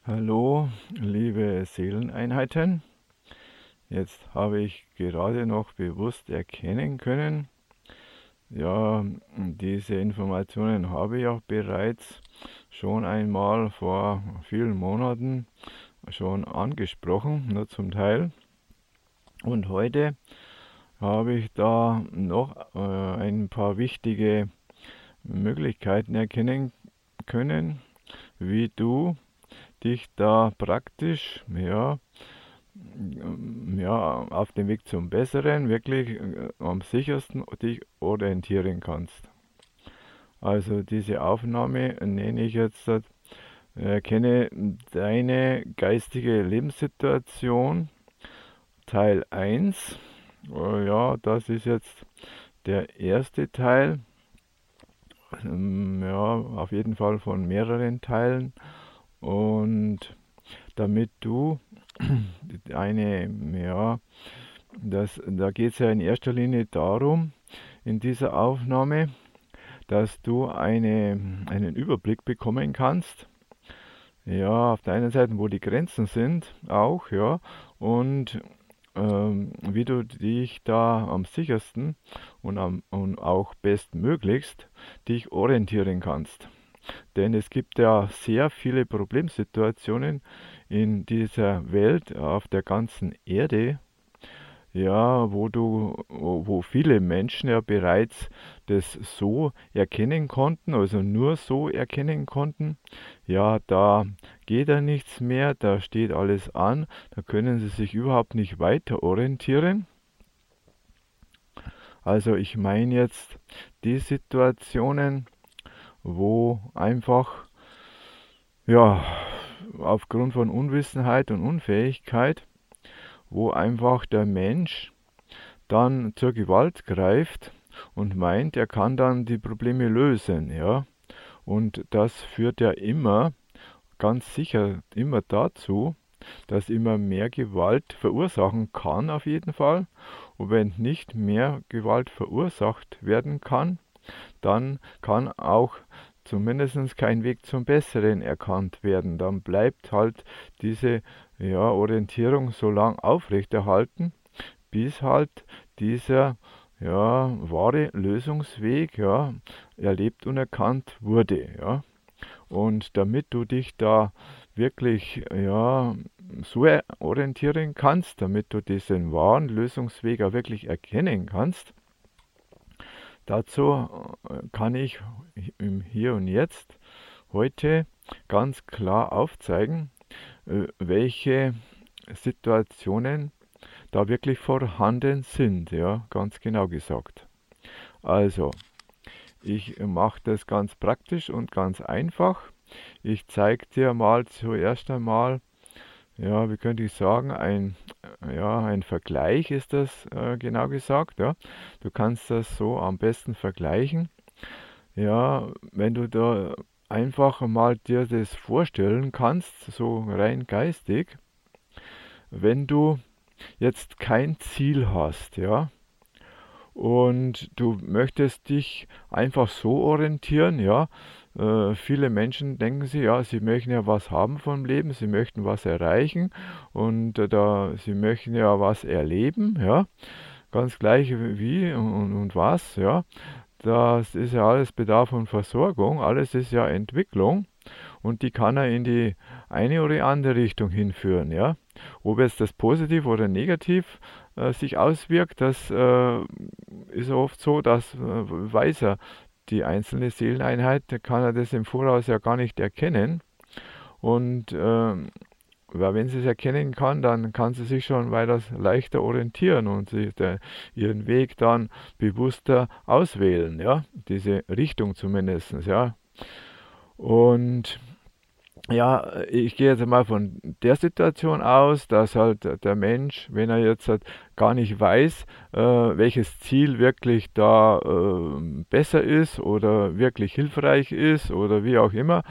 Hallo, liebe Seeleneinheiten. Jetzt habe ich gerade noch bewusst erkennen können, ja, diese Informationen habe ich auch bereits schon einmal vor vielen Monaten schon angesprochen, nur zum Teil. Und heute habe ich da noch ein paar wichtige Möglichkeiten erkennen können, wie du dich da praktisch, auf dem Weg zum Besseren wirklich am sichersten dich orientieren kannst. Also diese Aufnahme nenne ich jetzt, erkenne deine geistige Lebenssituation, Teil 1. Ja, das ist jetzt der erste Teil, ja, auf jeden Fall von mehreren Teilen. Und damit du eine, ja, da geht es ja in erster Linie darum, in dieser Aufnahme, dass du einen Überblick bekommen kannst. Ja, auf der einen Seite, wo die Grenzen sind, auch, ja, und wie du dich da am sichersten und auch bestmöglichst dich orientieren kannst. Denn es gibt ja sehr viele Problemsituationen in dieser Welt, auf der ganzen Erde, ja, wo viele Menschen ja bereits das so erkennen konnten, also nur so erkennen konnten. Ja, da geht ja nichts mehr, da steht alles an, da können sie sich überhaupt nicht weiter orientieren. Also ich meine jetzt die Situationen, wo einfach, ja, aufgrund von Unwissenheit und Unfähigkeit, wo einfach der Mensch dann zur Gewalt greift und meint, er kann dann die Probleme lösen, ja. Und das führt ja immer, ganz sicher immer dazu, dass immer mehr Gewalt verursachen kann, auf jeden Fall. Und wenn nicht mehr Gewalt verursacht werden kann, dann kann auch zumindest kein Weg zum Besseren erkannt werden. Dann bleibt halt diese, ja, Orientierung so lang aufrechterhalten, bis halt dieser, ja, wahre Lösungsweg, ja, erlebt und erkannt wurde. Ja. Und damit du dich da wirklich, ja, so orientieren kannst, damit du diesen wahren Lösungsweg auch wirklich erkennen kannst, dazu kann ich im Hier und Jetzt heute ganz klar aufzeigen, welche Situationen da wirklich vorhanden sind, ja, ganz genau gesagt. Also, ich mache das ganz praktisch und ganz einfach. Ich zeige dir mal zuerst einmal, ja, wie könnte ich sagen, ein Vergleich ist das genau gesagt. Ja. Du kannst das so am besten vergleichen. Ja, wenn du da einfach mal dir das vorstellen kannst, so rein geistig, wenn du jetzt kein Ziel hast, ja, und du möchtest dich einfach so orientieren, ja. Viele Menschen denken sich, ja, sie möchten ja was haben vom Leben, sie möchten was erreichen und sie möchten ja was erleben, ja. Ganz gleich wie und was, ja. Das ist ja alles Bedarf und Versorgung, alles ist ja Entwicklung und die kann er in die eine oder andere Richtung hinführen, ja. Ob jetzt das positiv oder negativ sich auswirkt, das ist oft so, dass weiß er die einzelne Seeleneinheit, da kann er das im Voraus ja gar nicht erkennen. Und weil wenn sie es erkennen kann, dann kann sie sich schon weiter leichter orientieren und ihren Weg dann bewusster auswählen, ja, diese Richtung zumindest, ja. Und ja, ich gehe jetzt mal von der Situation aus, dass halt der Mensch, wenn er jetzt halt gar nicht weiß, welches Ziel wirklich da besser ist oder wirklich hilfreich ist oder wie auch immer,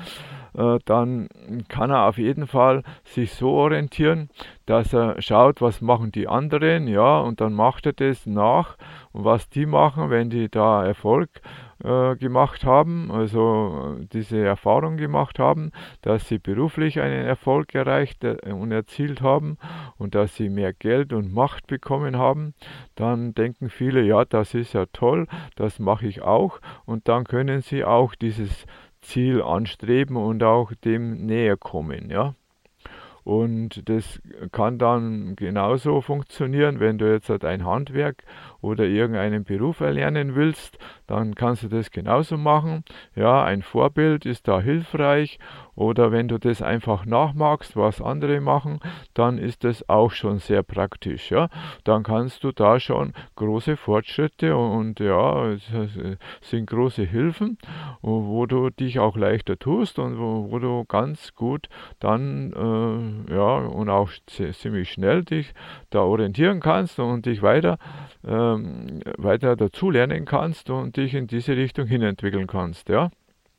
dann kann er auf jeden Fall sich so orientieren, dass er schaut, was machen die anderen, ja, und dann macht er das nach, und was die machen, wenn die da Erfolg gemacht haben, also diese Erfahrung gemacht haben, dass sie beruflich einen Erfolg erreicht und erzielt haben und dass sie mehr Geld und Macht bekommen haben, dann denken viele, ja, das ist ja toll, das mache ich auch, und dann können sie auch dieses Ziel anstreben und auch dem näher kommen, ja. Und das kann dann genauso funktionieren, wenn du jetzt halt ein Handwerk oder irgendeinen Beruf erlernen willst, dann kannst du das genauso machen. Ja, ein Vorbild ist da hilfreich, oder wenn du das einfach nachmachst, was andere machen, dann ist das auch schon sehr praktisch. Ja, dann kannst du da schon große Fortschritte und ja, es sind große Hilfen, wo du dich auch leichter tust und wo du ganz gut dann ja, und auch ziemlich schnell dich da orientieren kannst und dich weiter dazulernen kannst und dich in diese Richtung hin entwickeln kannst. Ja,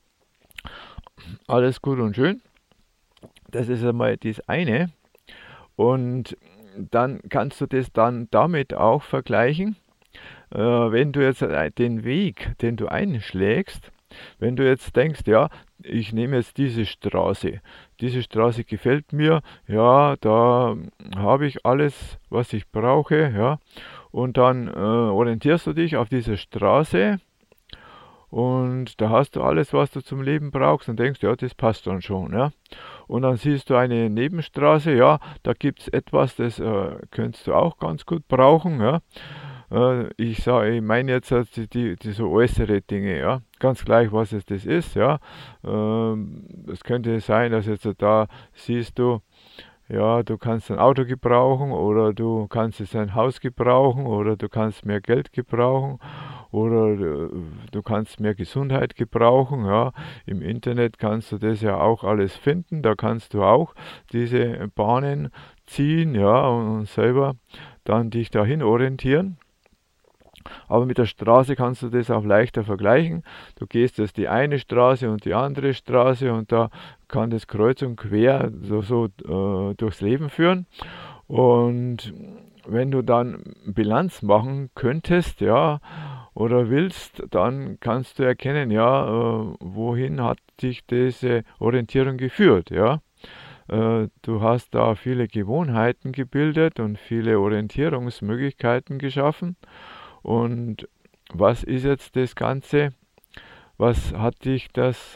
alles gut und schön. Das ist einmal das eine. Und dann kannst du das dann damit auch vergleichen, wenn du jetzt den Weg, den du einschlägst, wenn du jetzt denkst, ja, ich nehme jetzt diese Straße gefällt mir, ja, da habe ich alles, was ich brauche, ja, und dann orientierst du dich auf diese Straße und da hast du alles, was du zum Leben brauchst und denkst, ja, das passt dann schon, ja. Und dann siehst du eine Nebenstraße, ja, da gibt es etwas, das könntest du auch ganz gut brauchen, ja. Ich meine jetzt die so äußere Dinge, ja. Ganz gleich, was es das ist, ja. Es könnte sein, dass jetzt da siehst du, ja, du kannst ein Auto gebrauchen oder du kannst jetzt ein Haus gebrauchen oder du kannst mehr Geld gebrauchen oder du kannst mehr Gesundheit gebrauchen. Ja. Im Internet kannst du das ja auch alles finden. Da kannst du auch diese Bahnen ziehen, ja, und selber dann dich dahin orientieren. Aber mit der Straße kannst du das auch leichter vergleichen. Du gehst jetzt die eine Straße und die andere Straße und da kann das kreuz und quer durchs Leben führen. Und wenn du dann Bilanz machen könntest, ja, oder willst, dann kannst du erkennen, ja, wohin hat dich diese Orientierung geführt, ja. Du hast da viele Gewohnheiten gebildet und viele Orientierungsmöglichkeiten geschaffen. Und was ist jetzt das Ganze? Was hat dich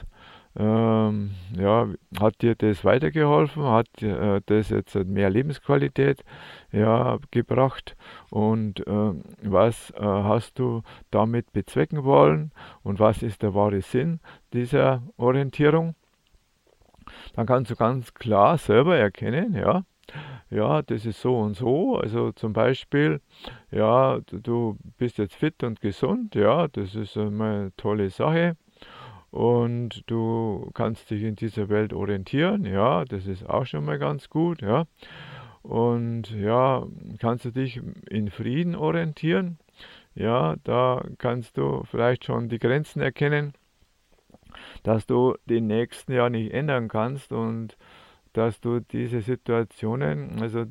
ja, hat dir das weitergeholfen? Hat das jetzt mehr Lebensqualität ja, gebracht? Und was hast du damit bezwecken wollen? Und was ist der wahre Sinn dieser Orientierung? Dann kannst du ganz klar selber erkennen, ja, ja, das ist so und so. Also zum Beispiel, ja, du bist jetzt fit und gesund, ja, das ist eine tolle Sache. Und du kannst dich in dieser Welt orientieren, ja, das ist auch schon mal ganz gut, ja. Und ja, kannst du dich in Frieden orientieren, ja, da kannst du vielleicht schon die Grenzen erkennen, dass du den nächsten ja nicht ändern kannst und dass du diese Situationen, also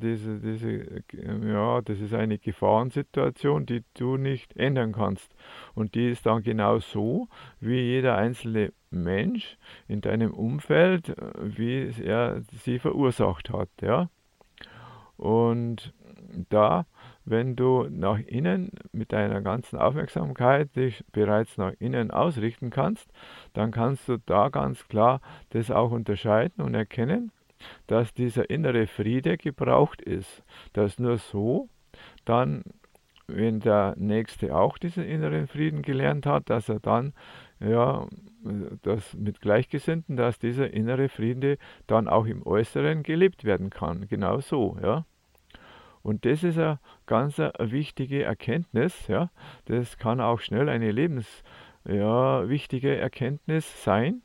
ja, das ist eine Gefahrensituation, die du nicht ändern kannst. Und die ist dann genau so, wie jeder einzelne Mensch in deinem Umfeld, wie er sie verursacht hat, ja. Und da, wenn du nach innen mit deiner ganzen Aufmerksamkeit dich bereits nach innen ausrichten kannst, dann kannst du da ganz klar das auch unterscheiden und erkennen, dass dieser innere Friede gebraucht ist. Dass nur so dann, wenn der Nächste auch diesen inneren Frieden gelernt hat, dass er dann, ja, das mit Gleichgesinnten, dass dieser innere Friede dann auch im Äußeren gelebt werden kann. Genau so, ja. Und das ist eine ganz wichtige Erkenntnis, ja. Das kann auch schnell eine ja, wichtige Erkenntnis sein.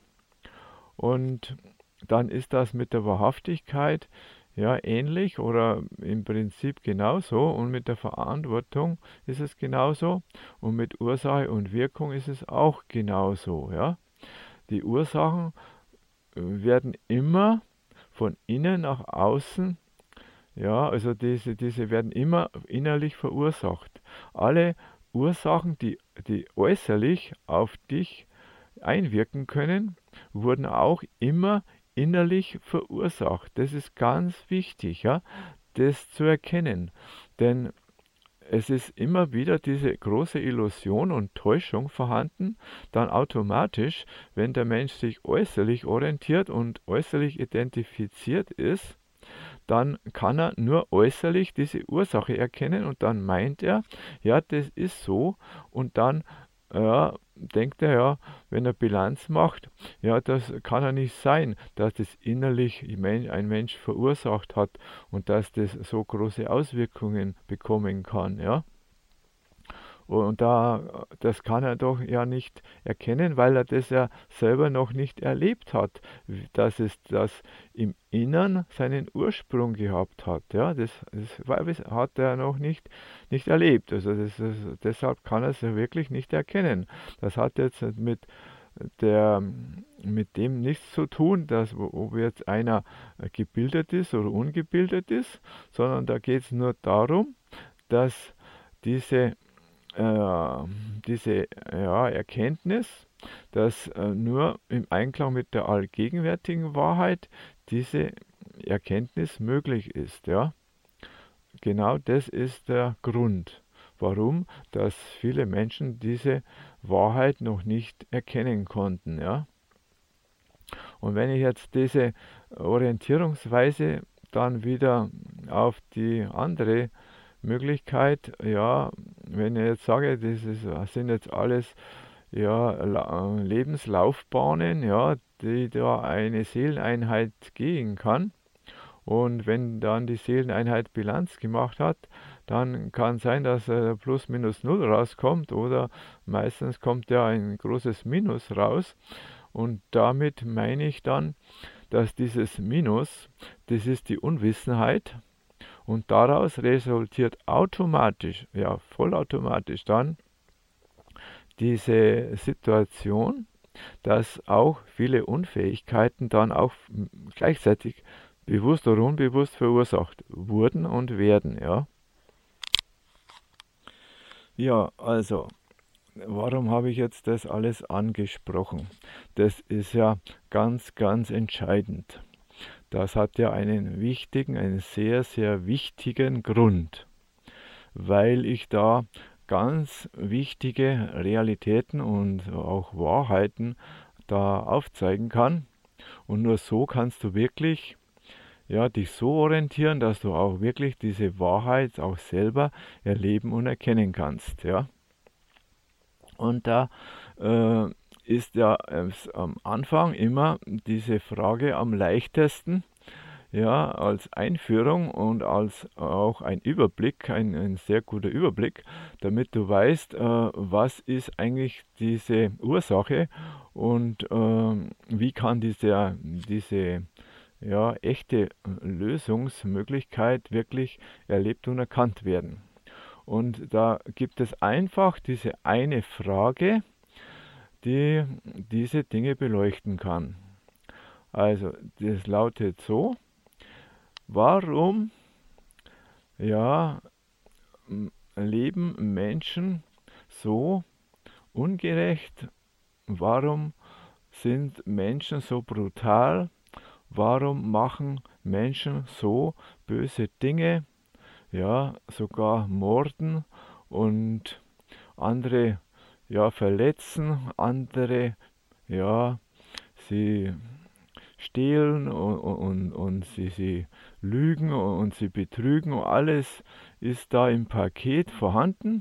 Und dann ist das mit der Wahrhaftigkeit ja ähnlich oder im Prinzip genauso und mit der Verantwortung ist es genauso und mit Ursache und Wirkung ist es auch genauso, ja. Die Ursachen werden immer von innen nach außen, ja, also diese werden immer innerlich verursacht. Alle Ursachen, die äußerlich auf dich einwirken können, wurden auch immer innerlich verursacht. Das ist ganz wichtig, ja, das zu erkennen. Denn es ist immer wieder diese große Illusion und Täuschung vorhanden, dann automatisch, wenn der Mensch sich äußerlich orientiert und äußerlich identifiziert ist, dann kann er nur äußerlich diese Ursache erkennen und dann meint er, ja, das ist so und dann ja, denkt er ja, wenn er Bilanz macht, ja, das kann ja nicht sein, dass das innerlich ein Mensch verursacht hat und dass das so große Auswirkungen bekommen kann, ja. Und das kann er doch ja nicht erkennen, weil er das ja selber noch nicht erlebt hat, dass es das im Innern seinen Ursprung gehabt hat. Ja, das hat er noch nicht erlebt. Also deshalb kann er es ja wirklich nicht erkennen. Das hat jetzt mit dem nichts zu tun, ob jetzt einer gebildet ist oder ungebildet ist, sondern da geht es nur darum, dass diese Erkenntnis, dass nur im Einklang mit der allgegenwärtigen Wahrheit diese Erkenntnis möglich ist. Ja? Genau das ist der Grund, warum dass viele Menschen diese Wahrheit noch nicht erkennen konnten. Ja? Und wenn ich jetzt diese Orientierungsweise dann wieder auf die andere Möglichkeit, ja, wenn ich jetzt sage, das sind jetzt alles ja, Lebenslaufbahnen, ja, die da eine Seeleneinheit gehen kann. Und wenn dann die Seeleneinheit Bilanz gemacht hat, dann kann sein, dass plus minus null rauskommt oder meistens kommt ja ein großes Minus raus. Und damit meine ich dann, dass dieses Minus, das ist die Unwissenheit, und daraus resultiert automatisch, ja vollautomatisch dann diese Situation, dass auch viele Unfähigkeiten dann auch gleichzeitig bewusst oder unbewusst verursacht wurden und werden. Ja, ja, also warum habe ich jetzt das alles angesprochen? Das ist ja ganz, ganz entscheidend. Das hat ja einen sehr, sehr wichtigen Grund, weil ich da ganz wichtige Realitäten und auch Wahrheiten da aufzeigen kann. Und nur so kannst du wirklich ja, dich so orientieren, dass du auch wirklich diese Wahrheit auch selber erleben und erkennen kannst. Ja? Und da ist ja am Anfang immer diese Frage am leichtesten, ja, als Einführung und als auch ein Überblick, ein sehr guter Überblick, damit du weißt, was ist eigentlich diese Ursache und wie kann diese ja, echte Lösungsmöglichkeit wirklich erlebt und erkannt werden. Und da gibt es einfach diese eine Frage, die diese Dinge beleuchten kann. Also, das lautet so: Warum, ja, leben Menschen so ungerecht? Warum sind Menschen so brutal? Warum machen Menschen so böse Dinge? Ja, sogar morden und andere ja verletzen, andere ja sie stehlen und sie lügen und sie betrügen. Alles ist da im Paket vorhanden.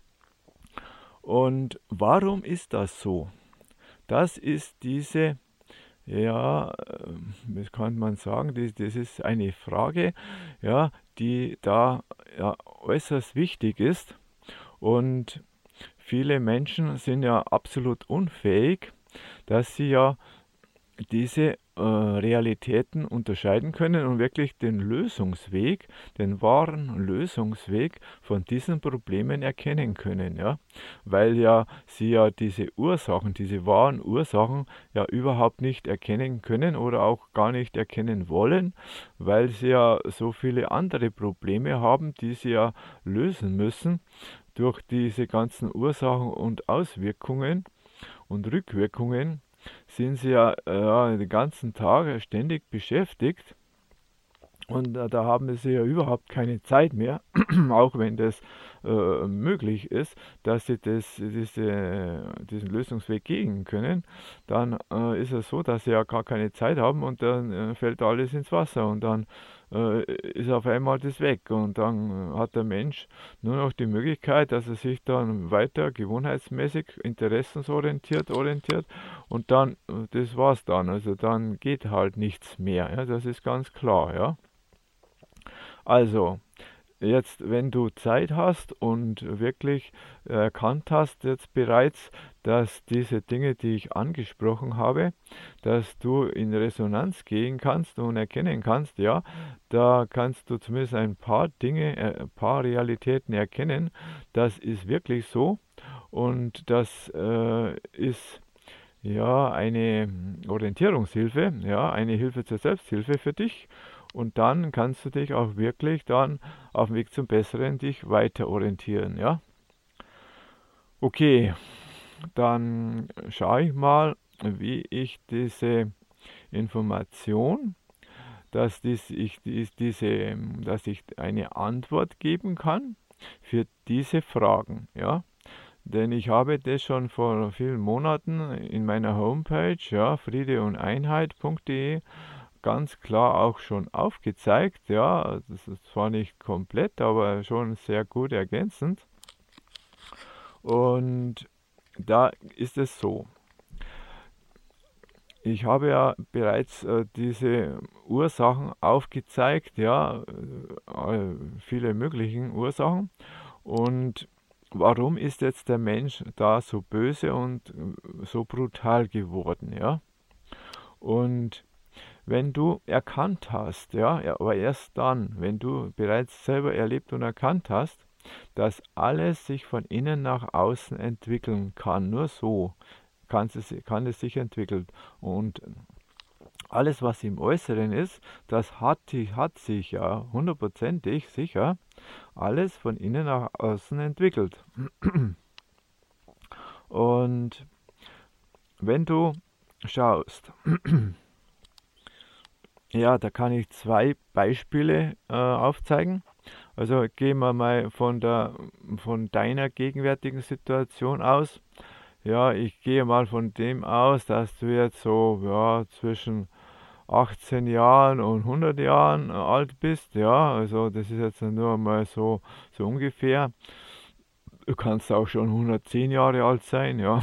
Und warum ist das so? Das ist diese, ja, was kann man sagen, das ist eine Frage, ja, die da ja, äußerst wichtig ist. Und viele Menschen sind ja absolut unfähig, dass sie ja diese Realitäten unterscheiden können und wirklich den Lösungsweg, den wahren Lösungsweg von diesen Problemen erkennen können, ja, weil ja sie ja diese Ursachen, diese wahren Ursachen ja überhaupt nicht erkennen können oder auch gar nicht erkennen wollen, weil sie ja so viele andere Probleme haben, die sie ja lösen müssen durch diese ganzen Ursachen und Auswirkungen und Rückwirkungen sind sie ja den ganzen Tag ständig beschäftigt und da haben sie ja überhaupt keine Zeit mehr, auch wenn das möglich ist, dass sie diesen Lösungsweg gehen können, dann ist es so, dass sie ja gar keine Zeit haben und dann fällt alles ins Wasser und dann ist auf einmal das weg und dann hat der Mensch nur noch die Möglichkeit, dass er sich dann weiter gewohnheitsmäßig orientiert und dann, das war's dann, also dann geht halt nichts mehr, ja, das ist ganz klar, ja. Also, jetzt, wenn du Zeit hast und wirklich erkannt hast jetzt bereits, dass diese Dinge, die ich angesprochen habe, dass du in Resonanz gehen kannst und erkennen kannst, ja, da kannst du zumindest ein paar Dinge, ein paar Realitäten erkennen. Das ist wirklich so und das ist ja eine Orientierungshilfe, ja, eine Hilfe zur Selbsthilfe für dich. Und dann kannst du dich auch wirklich dann auf dem Weg zum Besseren dich weiter orientieren, ja. Okay, dann schaue ich mal, wie ich diese Information, dass ich eine Antwort geben kann für diese Fragen, ja. Denn ich habe das schon vor vielen Monaten in meiner Homepage, ja, friedeundeinheit.de, ganz klar auch schon aufgezeigt. Ja, das ist zwar nicht komplett, aber schon sehr gut ergänzend. Und da ist es so. Ich habe ja bereits diese Ursachen aufgezeigt, ja, viele möglichen Ursachen. Und warum ist jetzt der Mensch da so böse und so brutal geworden, ja? Und wenn du erkannt hast, ja, aber erst dann, wenn du bereits selber erlebt und erkannt hast, dass alles sich von innen nach außen entwickeln kann, nur so kann es sich entwickeln. Und alles, was im Äußeren ist, das hat sich ja hundertprozentig sicher alles von innen nach außen entwickelt. Und wenn du schaust, ja, da kann ich zwei Beispiele aufzeigen. Also gehen wir mal von deiner gegenwärtigen Situation aus. Ja, ich gehe mal von dem aus, dass du jetzt so ja, zwischen 18 Jahren und 100 Jahren alt bist. Ja, also das ist jetzt nur mal so ungefähr. Du kannst auch schon 110 Jahre alt sein, ja.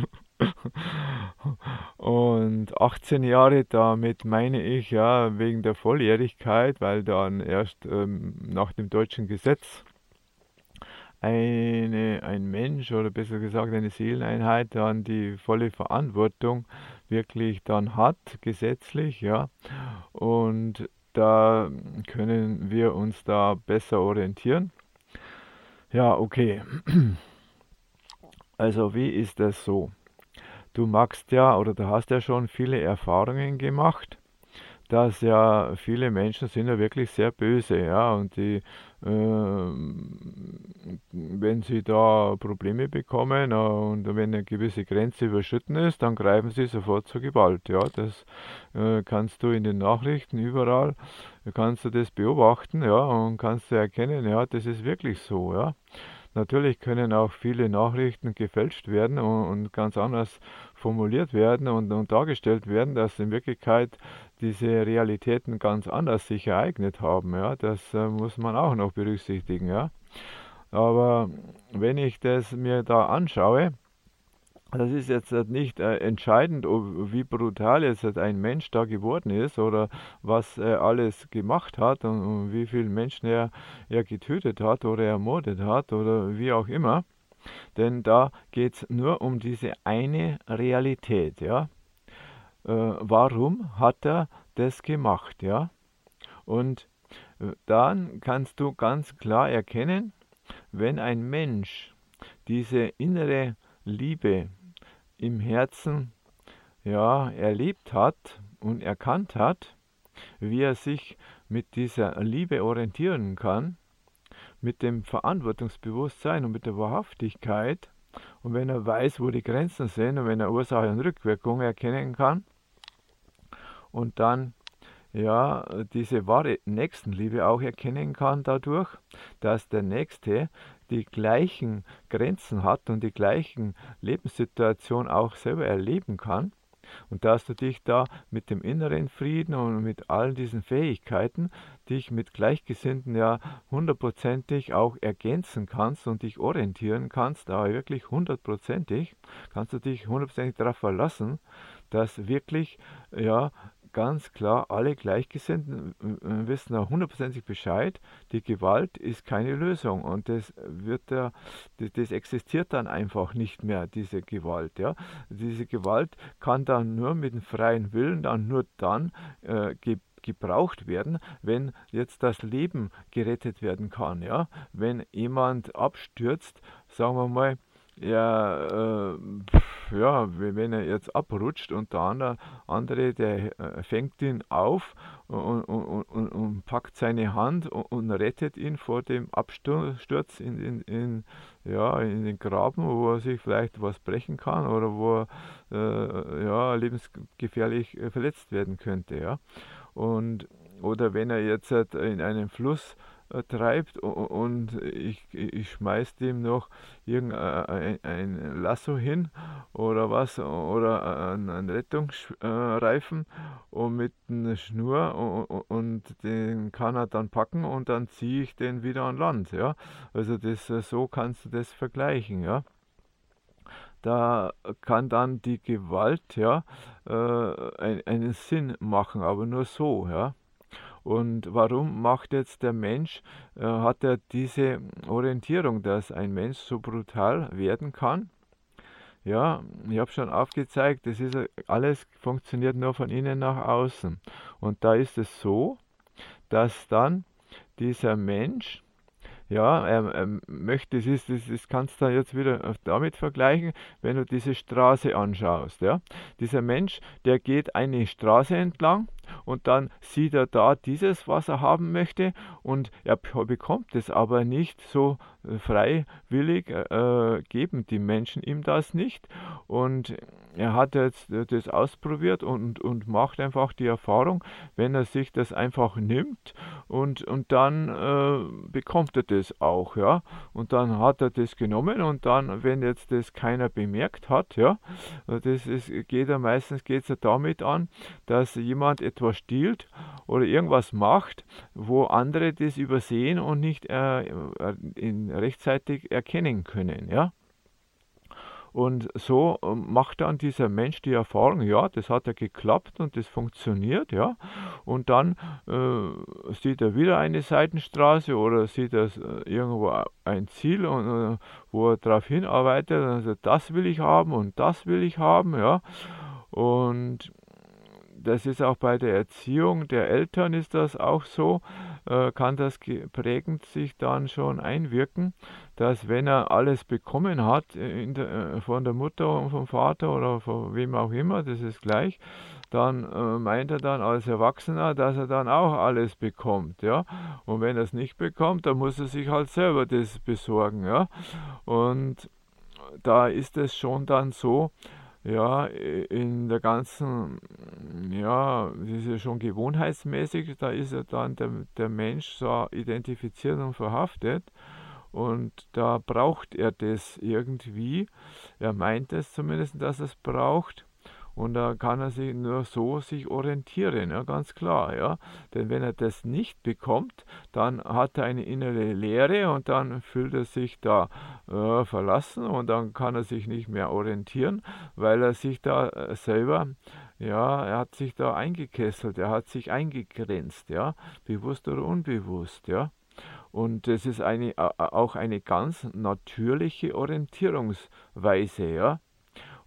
Und 18 Jahre, damit meine ich ja wegen der Volljährigkeit, weil dann erst nach dem deutschen Gesetz ein Mensch oder besser gesagt eine Seeleneinheit dann die volle Verantwortung wirklich dann hat, gesetzlich, ja. Und da können wir uns da besser orientieren. Ja, okay. Also wie ist das so? Du magst ja oder du hast ja schon viele Erfahrungen gemacht, dass ja viele Menschen sind ja wirklich sehr böse, ja, und wenn sie da Probleme bekommen und wenn eine gewisse Grenze überschritten ist, dann greifen sie sofort zur Gewalt, ja, das kannst du in den Nachrichten überall, kannst du das beobachten, ja, und kannst du erkennen, ja, das ist wirklich so, ja. Natürlich können auch viele Nachrichten gefälscht werden und ganz anders formuliert werden und dargestellt werden, dass in Wirklichkeit diese Realitäten ganz anders sich ereignet haben. Ja, das muss man auch noch berücksichtigen. Ja, aber wenn ich das mir da anschaue, das ist jetzt nicht entscheidend, wie brutal jetzt ein Mensch da geworden ist oder was er alles gemacht hat und wie viele Menschen er getötet hat oder ermordet hat oder wie auch immer. Denn da geht es nur um diese eine Realität, ja. warum hat er das gemacht, ja? Und dann kannst du ganz klar erkennen, wenn ein Mensch diese innere Liebe im Herzen ja erlebt hat und erkannt hat, wie er sich mit dieser Liebe orientieren kann, mit dem Verantwortungsbewusstsein und mit der Wahrhaftigkeit, und wenn er weiß, wo die Grenzen sind und wenn er Ursache und Rückwirkung erkennen kann und dann ja diese wahre Nächstenliebe auch erkennen kann dadurch, dass der Nächste die gleichen Grenzen hat und die gleichen Lebenssituationen auch selber erleben kann, und dass du dich da mit dem inneren Frieden und mit all diesen Fähigkeiten dich mit Gleichgesinnten ja hundertprozentig auch ergänzen kannst und dich orientieren kannst, aber wirklich hundertprozentig, kannst du dich hundertprozentig darauf verlassen, dass wirklich ja ganz klar alle Gleichgesinnten wissen da hundertprozentig Bescheid, die Gewalt ist keine Lösung, und das existiert dann einfach nicht mehr, diese Gewalt. Ja? Diese Gewalt kann dann nur mit dem freien Willen dann nur dann gebraucht werden, wenn jetzt das Leben gerettet werden kann. Ja? Wenn jemand abstürzt, sagen wir mal, ja, ja, wenn er jetzt abrutscht und der andere, der fängt ihn auf und packt seine Hand und rettet ihn vor dem Absturz ja, in den Graben, wo er sich vielleicht was brechen kann oder wo er ja, lebensgefährlich verletzt werden könnte. Ja? Oder wenn er jetzt in einen Fluss treibt und ich schmeiß dem noch ein Lasso hin oder was oder einen Rettungsreifen und mit einer Schnur und den kann er dann packen und dann ziehe ich den wieder an Land, ja. Also so kannst du das vergleichen, ja. Da kann dann die Gewalt ja einen Sinn machen, aber nur so, ja. Und warum macht jetzt der Mensch, hat er diese Orientierung, dass ein Mensch so brutal werden kann? Ja, ich habe schon aufgezeigt, das ist alles funktioniert nur von innen nach außen. Und da ist es so, dass dann dieser Mensch ja, er möchte, das kannst du jetzt wieder damit vergleichen, wenn du diese Straße anschaust. Ja? Dieser Mensch, der geht eine Straße entlang und dann sieht er da dieses, was er haben möchte, und er bekommt es aber nicht so freiwillig, geben die Menschen ihm das nicht, und er hat jetzt das ausprobiert und macht einfach die Erfahrung, wenn er sich das einfach nimmt und dann bekommt er das auch, ja. Und dann hat er das genommen, und dann, wenn jetzt das keiner bemerkt hat, ja, meistens geht es ja damit an, dass jemand etwas stiehlt oder irgendwas macht, wo andere das übersehen und nicht rechtzeitig erkennen können, ja. Und so macht dann dieser Mensch die Erfahrung, ja, das hat ja geklappt und das funktioniert, ja. Und dann sieht er wieder eine Seitenstraße oder sieht er irgendwo ein Ziel, wo er darauf hinarbeitet, also das will ich haben und das will ich haben, ja. Und das ist auch bei der Erziehung der Eltern ist das auch so, kann das prägend sich dann schon einwirken, dass wenn er alles bekommen hat von der Mutter und vom Vater oder von wem auch immer, das ist gleich, dann meint er dann als Erwachsener, dass er dann auch alles bekommt, ja. Und wenn er es nicht bekommt, dann muss er sich halt selber das besorgen, ja. Und da ist es schon dann so, ja, in der ganzen, ja, das ist ja schon gewohnheitsmäßig, da ist ja dann der Mensch so identifiziert und verhaftet, und da braucht er das irgendwie, er meint es zumindest, dass er es braucht, und da kann er sich nur so sich orientieren, ja, ganz klar, ja. Denn wenn er das nicht bekommt, dann hat er eine innere Leere und dann fühlt er sich da verlassen, und dann kann er sich nicht mehr orientieren, weil er sich da selber, ja, er hat sich da eingekesselt, er hat sich eingegrenzt, ja, bewusst oder unbewusst, ja. Und das ist auch eine ganz natürliche Orientierungsweise, ja.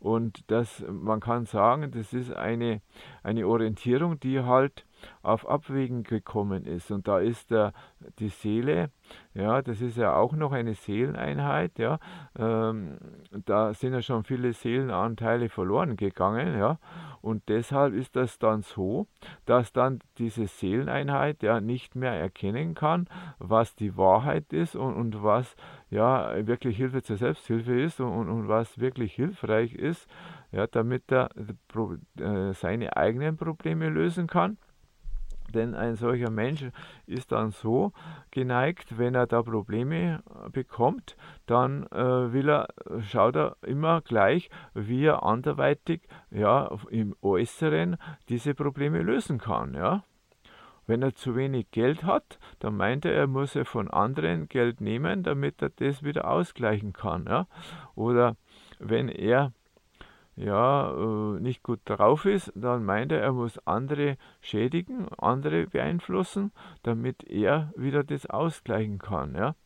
Und man kann sagen, das ist eine Orientierung, die halt auf Abwägen gekommen ist. Und da ist die Seele, ja, das ist ja auch noch eine Seeleneinheit, ja, da sind ja schon viele Seelenanteile verloren gegangen, ja, und deshalb ist das dann so, dass dann diese Seeleneinheit ja nicht mehr erkennen kann, was die Wahrheit ist und was ja wirklich Hilfe zur Selbsthilfe ist und was wirklich hilfreich ist, ja, damit er seine eigenen Probleme lösen kann. Denn ein solcher Mensch ist dann so geneigt, wenn er da Probleme bekommt, dann schaut er immer gleich, wie er anderweitig, ja, im Äußeren diese Probleme lösen kann, ja. Wenn er zu wenig Geld hat, dann meint er muss ja von anderen Geld nehmen, damit er das wieder ausgleichen kann, ja. Oder wenn er nicht gut drauf ist, dann meint er muss andere schädigen, andere beeinflussen, damit er wieder das ausgleichen kann. Ja.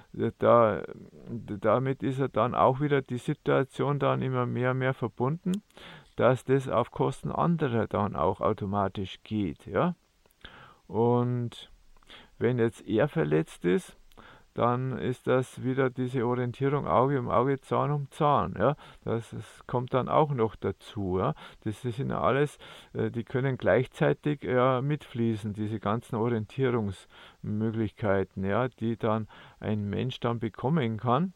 Damit ist er dann auch wieder die Situation dann immer mehr und mehr verbunden, dass das auf Kosten anderer dann auch automatisch geht. Ja. Und wenn jetzt er verletzt ist, dann ist das wieder diese Orientierung Auge um Auge, Zahn um Zahn. Ja? Das kommt dann auch noch dazu. Ja? Das sind ja alles, die können gleichzeitig mitfließen, diese ganzen Orientierungsmöglichkeiten, ja, die dann ein Mensch dann bekommen kann.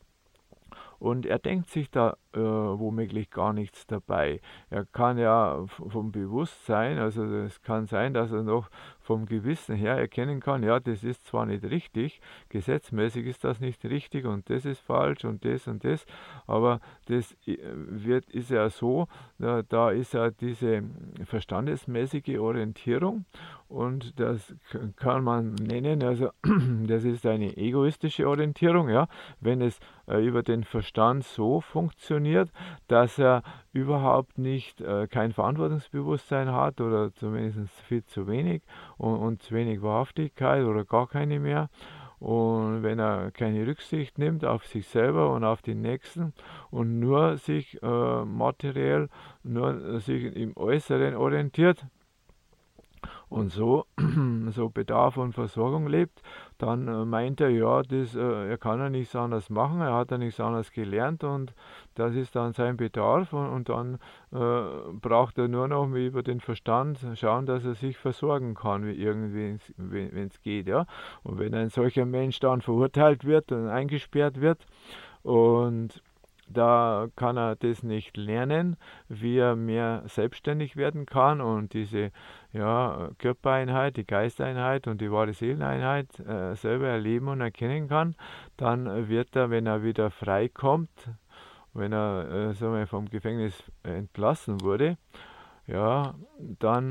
Und er denkt sich da womöglich gar nichts dabei. Er kann ja vom Bewusstsein, also es kann sein, dass er noch vom Gewissen her erkennen kann, ja, das ist zwar nicht richtig, gesetzmäßig ist das nicht richtig und das ist falsch und das, aber das ist ja so, da ist ja diese verstandesmäßige Orientierung und das kann man nennen, also das ist eine egoistische Orientierung, ja, wenn es über den Verstand so funktioniert, dass er überhaupt nicht kein Verantwortungsbewusstsein hat oder zumindest viel zu wenig und zu wenig Wahrhaftigkeit oder gar keine mehr. Und wenn er keine Rücksicht nimmt auf sich selber und auf die Nächsten und nur sich materiell, nur sich im Äußeren orientiert, und so Bedarf und Versorgung lebt, dann meint er, ja, er kann ja nichts anderes machen, er hat ja nichts anderes gelernt und das ist dann sein Bedarf und dann braucht er nur noch über den Verstand schauen, dass er sich versorgen kann, wie irgendwie, wenn es geht. Ja? Und wenn ein solcher Mensch dann verurteilt wird und eingesperrt wird und da kann er das nicht lernen, wie er mehr selbstständig werden kann und diese Körpereinheit, die Geisteinheit und die wahre Seeleneinheit selber erleben und erkennen kann. Dann wird er, wenn er wieder frei kommt, wenn er vom Gefängnis entlassen wurde, ja, dann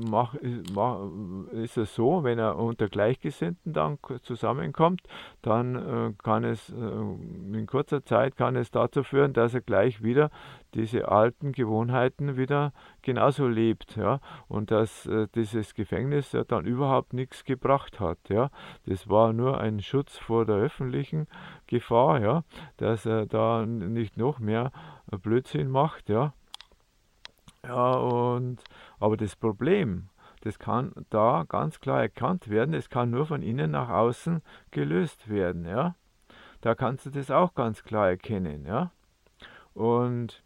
ist es so, wenn er unter Gleichgesinnten dann zusammenkommt, dann kann es in kurzer Zeit kann es dazu führen, dass er gleich wieder diese alten Gewohnheiten wieder genauso lebt, ja, und dass dieses Gefängnis ja dann überhaupt nichts gebracht hat, ja. Das war nur ein Schutz vor der öffentlichen Gefahr, ja, dass er da nicht noch mehr Blödsinn macht, ja. Ja, aber das Problem, das kann da ganz klar erkannt werden, es kann nur von innen nach außen gelöst werden, ja. Da kannst du das auch ganz klar erkennen, ja. Und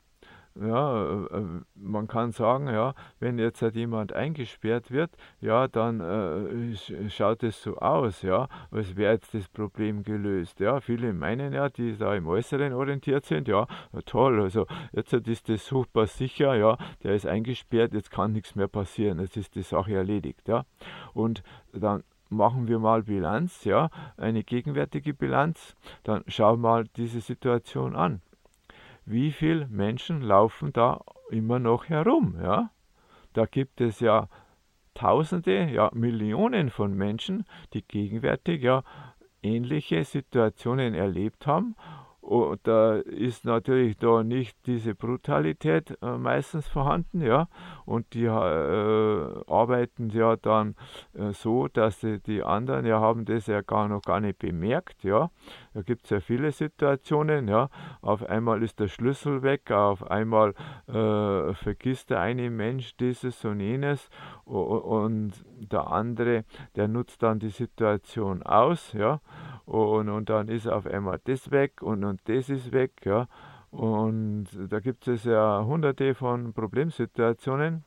man kann sagen, ja, wenn jetzt halt jemand eingesperrt wird, ja, dann schaut es so aus, ja, als wäre jetzt das Problem gelöst. Ja, viele meinen ja, die da im Äußeren orientiert sind, ja, toll, also jetzt ist das super sicher, ja, der ist eingesperrt, jetzt kann nichts mehr passieren, jetzt ist die Sache erledigt, ja. Und dann machen wir mal Bilanz, ja, eine gegenwärtige Bilanz, dann schau mal diese Situation an. Wie viele Menschen laufen da immer noch herum? Ja? Da gibt es ja Tausende, ja Millionen von Menschen, die gegenwärtig ja ähnliche Situationen erlebt haben Und da ist natürlich da nicht diese Brutalität meistens vorhanden, ja. Und die arbeiten ja dann so, dass die anderen ja haben das ja noch gar nicht bemerkt, ja. Da gibt es ja viele Situationen, ja. Auf einmal ist der Schlüssel weg, auf einmal vergisst der eine Mensch dieses und jenes und der andere, der nutzt dann die Situation aus, ja. Und dann ist auf einmal das weg und das ist weg, ja. Und da gibt es ja hunderte von Problemsituationen,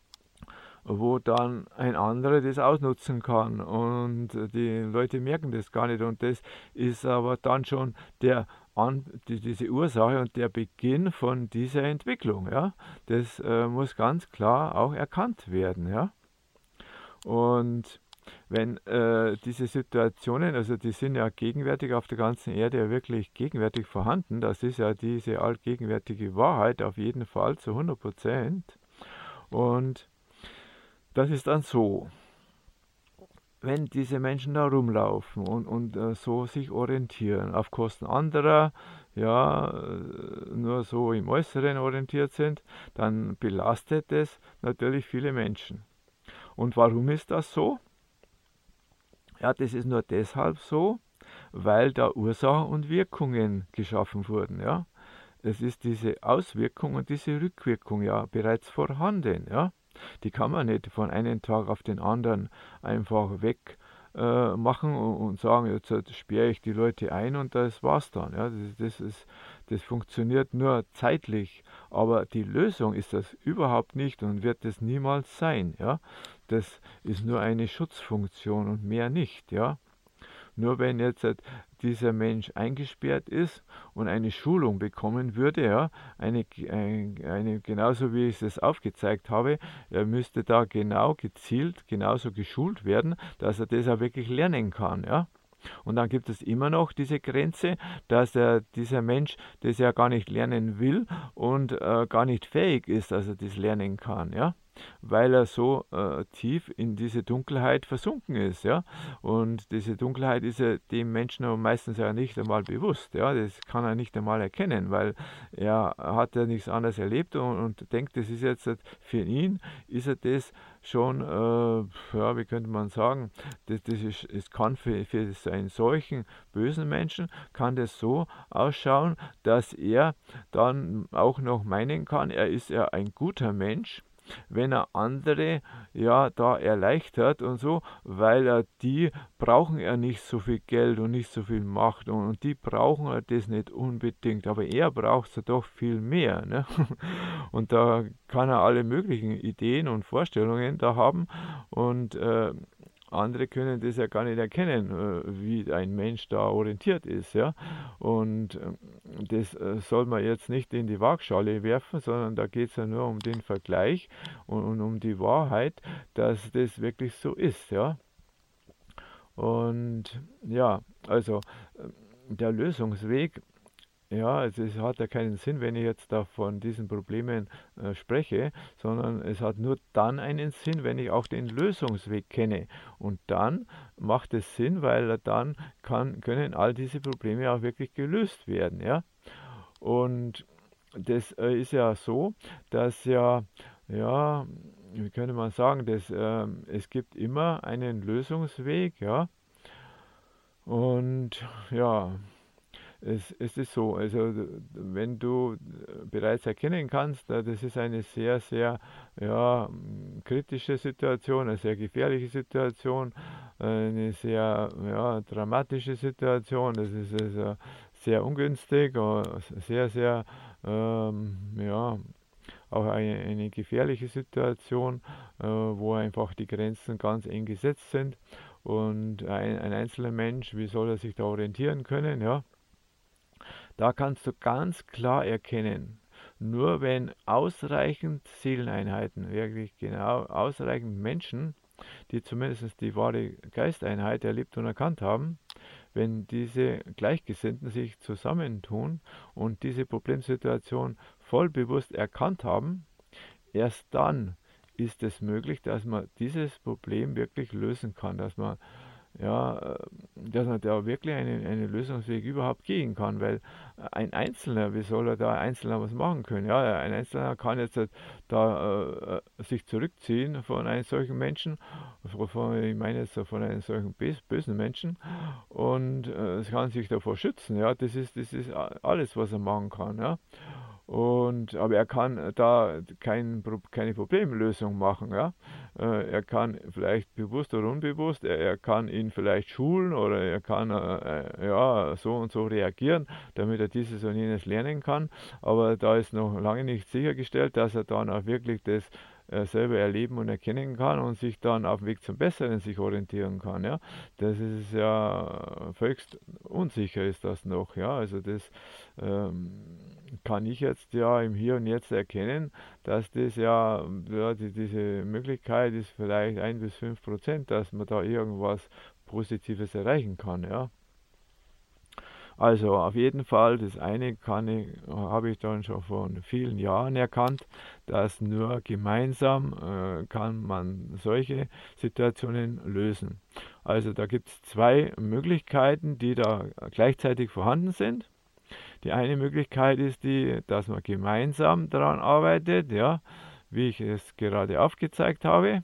wo dann ein anderer das ausnutzen kann und die Leute merken das gar nicht und das ist aber dann schon diese Ursache und der Beginn von dieser Entwicklung, ja. Das muss ganz klar auch erkannt werden, ja. Und wenn diese Situationen, also die sind ja gegenwärtig auf der ganzen Erde ja wirklich gegenwärtig vorhanden, das ist ja diese allgegenwärtige Wahrheit auf jeden Fall zu 100%. Und das ist dann so, wenn diese Menschen da rumlaufen und so sich orientieren, auf Kosten anderer, ja, nur so im Äußeren orientiert sind, dann belastet es natürlich viele Menschen. Und warum ist das so? Ja, das ist nur deshalb so, weil da Ursachen und Wirkungen geschaffen wurden, ja. Es ist diese Auswirkung und diese Rückwirkung ja bereits vorhanden, ja. Die kann man nicht von einem Tag auf den anderen einfach weg machen und sagen, jetzt sperre ich die Leute ein und das war's dann. Ja. Das funktioniert nur zeitlich, aber die Lösung ist das überhaupt nicht und wird es niemals sein. Ja. Das ist nur eine Schutzfunktion und mehr nicht. Ja. Nur wenn jetzt dieser Mensch eingesperrt ist und eine Schulung bekommen würde, ja, genauso wie ich es aufgezeigt habe, er müsste da genau gezielt, genauso geschult werden, dass er das auch wirklich lernen kann, ja. Und dann gibt es immer noch diese Grenze, dass dieser Mensch das ja gar nicht lernen will und gar nicht fähig ist, dass er das lernen kann, ja, weil er so tief in diese Dunkelheit versunken ist, ja. Und diese Dunkelheit ist ja dem Menschen aber meistens ja nicht einmal bewusst, ja. Das kann er nicht einmal erkennen, weil er hat ja nichts anderes erlebt und denkt, das ist jetzt für ihn, ist er das schon, ja, wie könnte man sagen, es kann für einen solchen bösen Menschen, kann das so ausschauen, dass er dann auch noch meinen kann, er ist ja ein guter Mensch, wenn er andere ja da erleichtert und so, weil die brauchen ja nicht so viel Geld und nicht so viel Macht und die brauchen das nicht unbedingt, aber er braucht es doch viel mehr. Ne? Und da kann er alle möglichen Ideen und Vorstellungen da haben und andere können das ja gar nicht erkennen, wie ein Mensch da orientiert ist, ja. Und das soll man jetzt nicht in die Waagschale werfen, sondern da geht es ja nur um den Vergleich und um die Wahrheit, dass das wirklich so ist, ja. Und ja, also der Lösungsweg, ja, also es hat ja keinen Sinn, wenn ich jetzt da von diesen Problemen spreche, sondern es hat nur dann einen Sinn, wenn ich auch den Lösungsweg kenne. Und dann macht es Sinn, weil dann können all diese Probleme auch wirklich gelöst werden, ja. Und das ist ja so, dass ja, wie könnte man sagen, es gibt immer einen Lösungsweg, ja. Und ja, es ist so, also wenn du bereits erkennen kannst, das ist eine sehr, sehr ja, kritische Situation, eine sehr gefährliche Situation, eine sehr ja, dramatische Situation, das ist also sehr ungünstig, sehr, sehr ja, auch eine gefährliche Situation, wo einfach die Grenzen ganz eng gesetzt sind und ein einzelner Mensch, wie soll er sich da orientieren können, ja? Da kannst du ganz klar erkennen, nur wenn ausreichend Seeleneinheiten, wirklich genau ausreichend Menschen, die zumindest die wahre Geisteinheit erlebt und erkannt haben, wenn diese Gleichgesinnten sich zusammentun und diese Problemsituation voll bewusst erkannt haben, erst dann ist es möglich, dass man dieses Problem wirklich lösen kann, dass man ja, dass man da wirklich einen Lösungsweg überhaupt gehen kann, weil ein Einzelner, wie soll er da ein Einzelner was machen können? Ja, ein Einzelner kann jetzt da sich zurückziehen von einem solchen Menschen, ich meine jetzt so von einem solchen bösen Menschen und es kann sich davor schützen, ja, das ist alles, was er machen kann, ja. Aber er kann da keine Problemlösung machen. Ja? Er kann vielleicht bewusst oder unbewusst, er kann ihn vielleicht schulen oder er kann ja, so und so reagieren, damit er dieses und jenes lernen kann. Aber da ist noch lange nicht sichergestellt, dass er dann auch wirklich das selber erleben und erkennen kann und sich dann auf dem Weg zum Besseren sich orientieren kann. Ja? Das ist ja höchst unsicher ist das noch. Ja? Also das ähm, kann ich jetzt ja im Hier und Jetzt erkennen, dass das ja diese Möglichkeit ist vielleicht 1 bis 5%, dass man da irgendwas Positives erreichen kann, ja. Also auf jeden Fall, das eine habe ich dann schon vor vielen Jahren erkannt, dass nur gemeinsam kann man solche Situationen lösen. Also da gibt es zwei Möglichkeiten, die da gleichzeitig vorhanden sind. Die eine Möglichkeit ist die, dass man gemeinsam daran arbeitet, ja, wie ich es gerade aufgezeigt habe.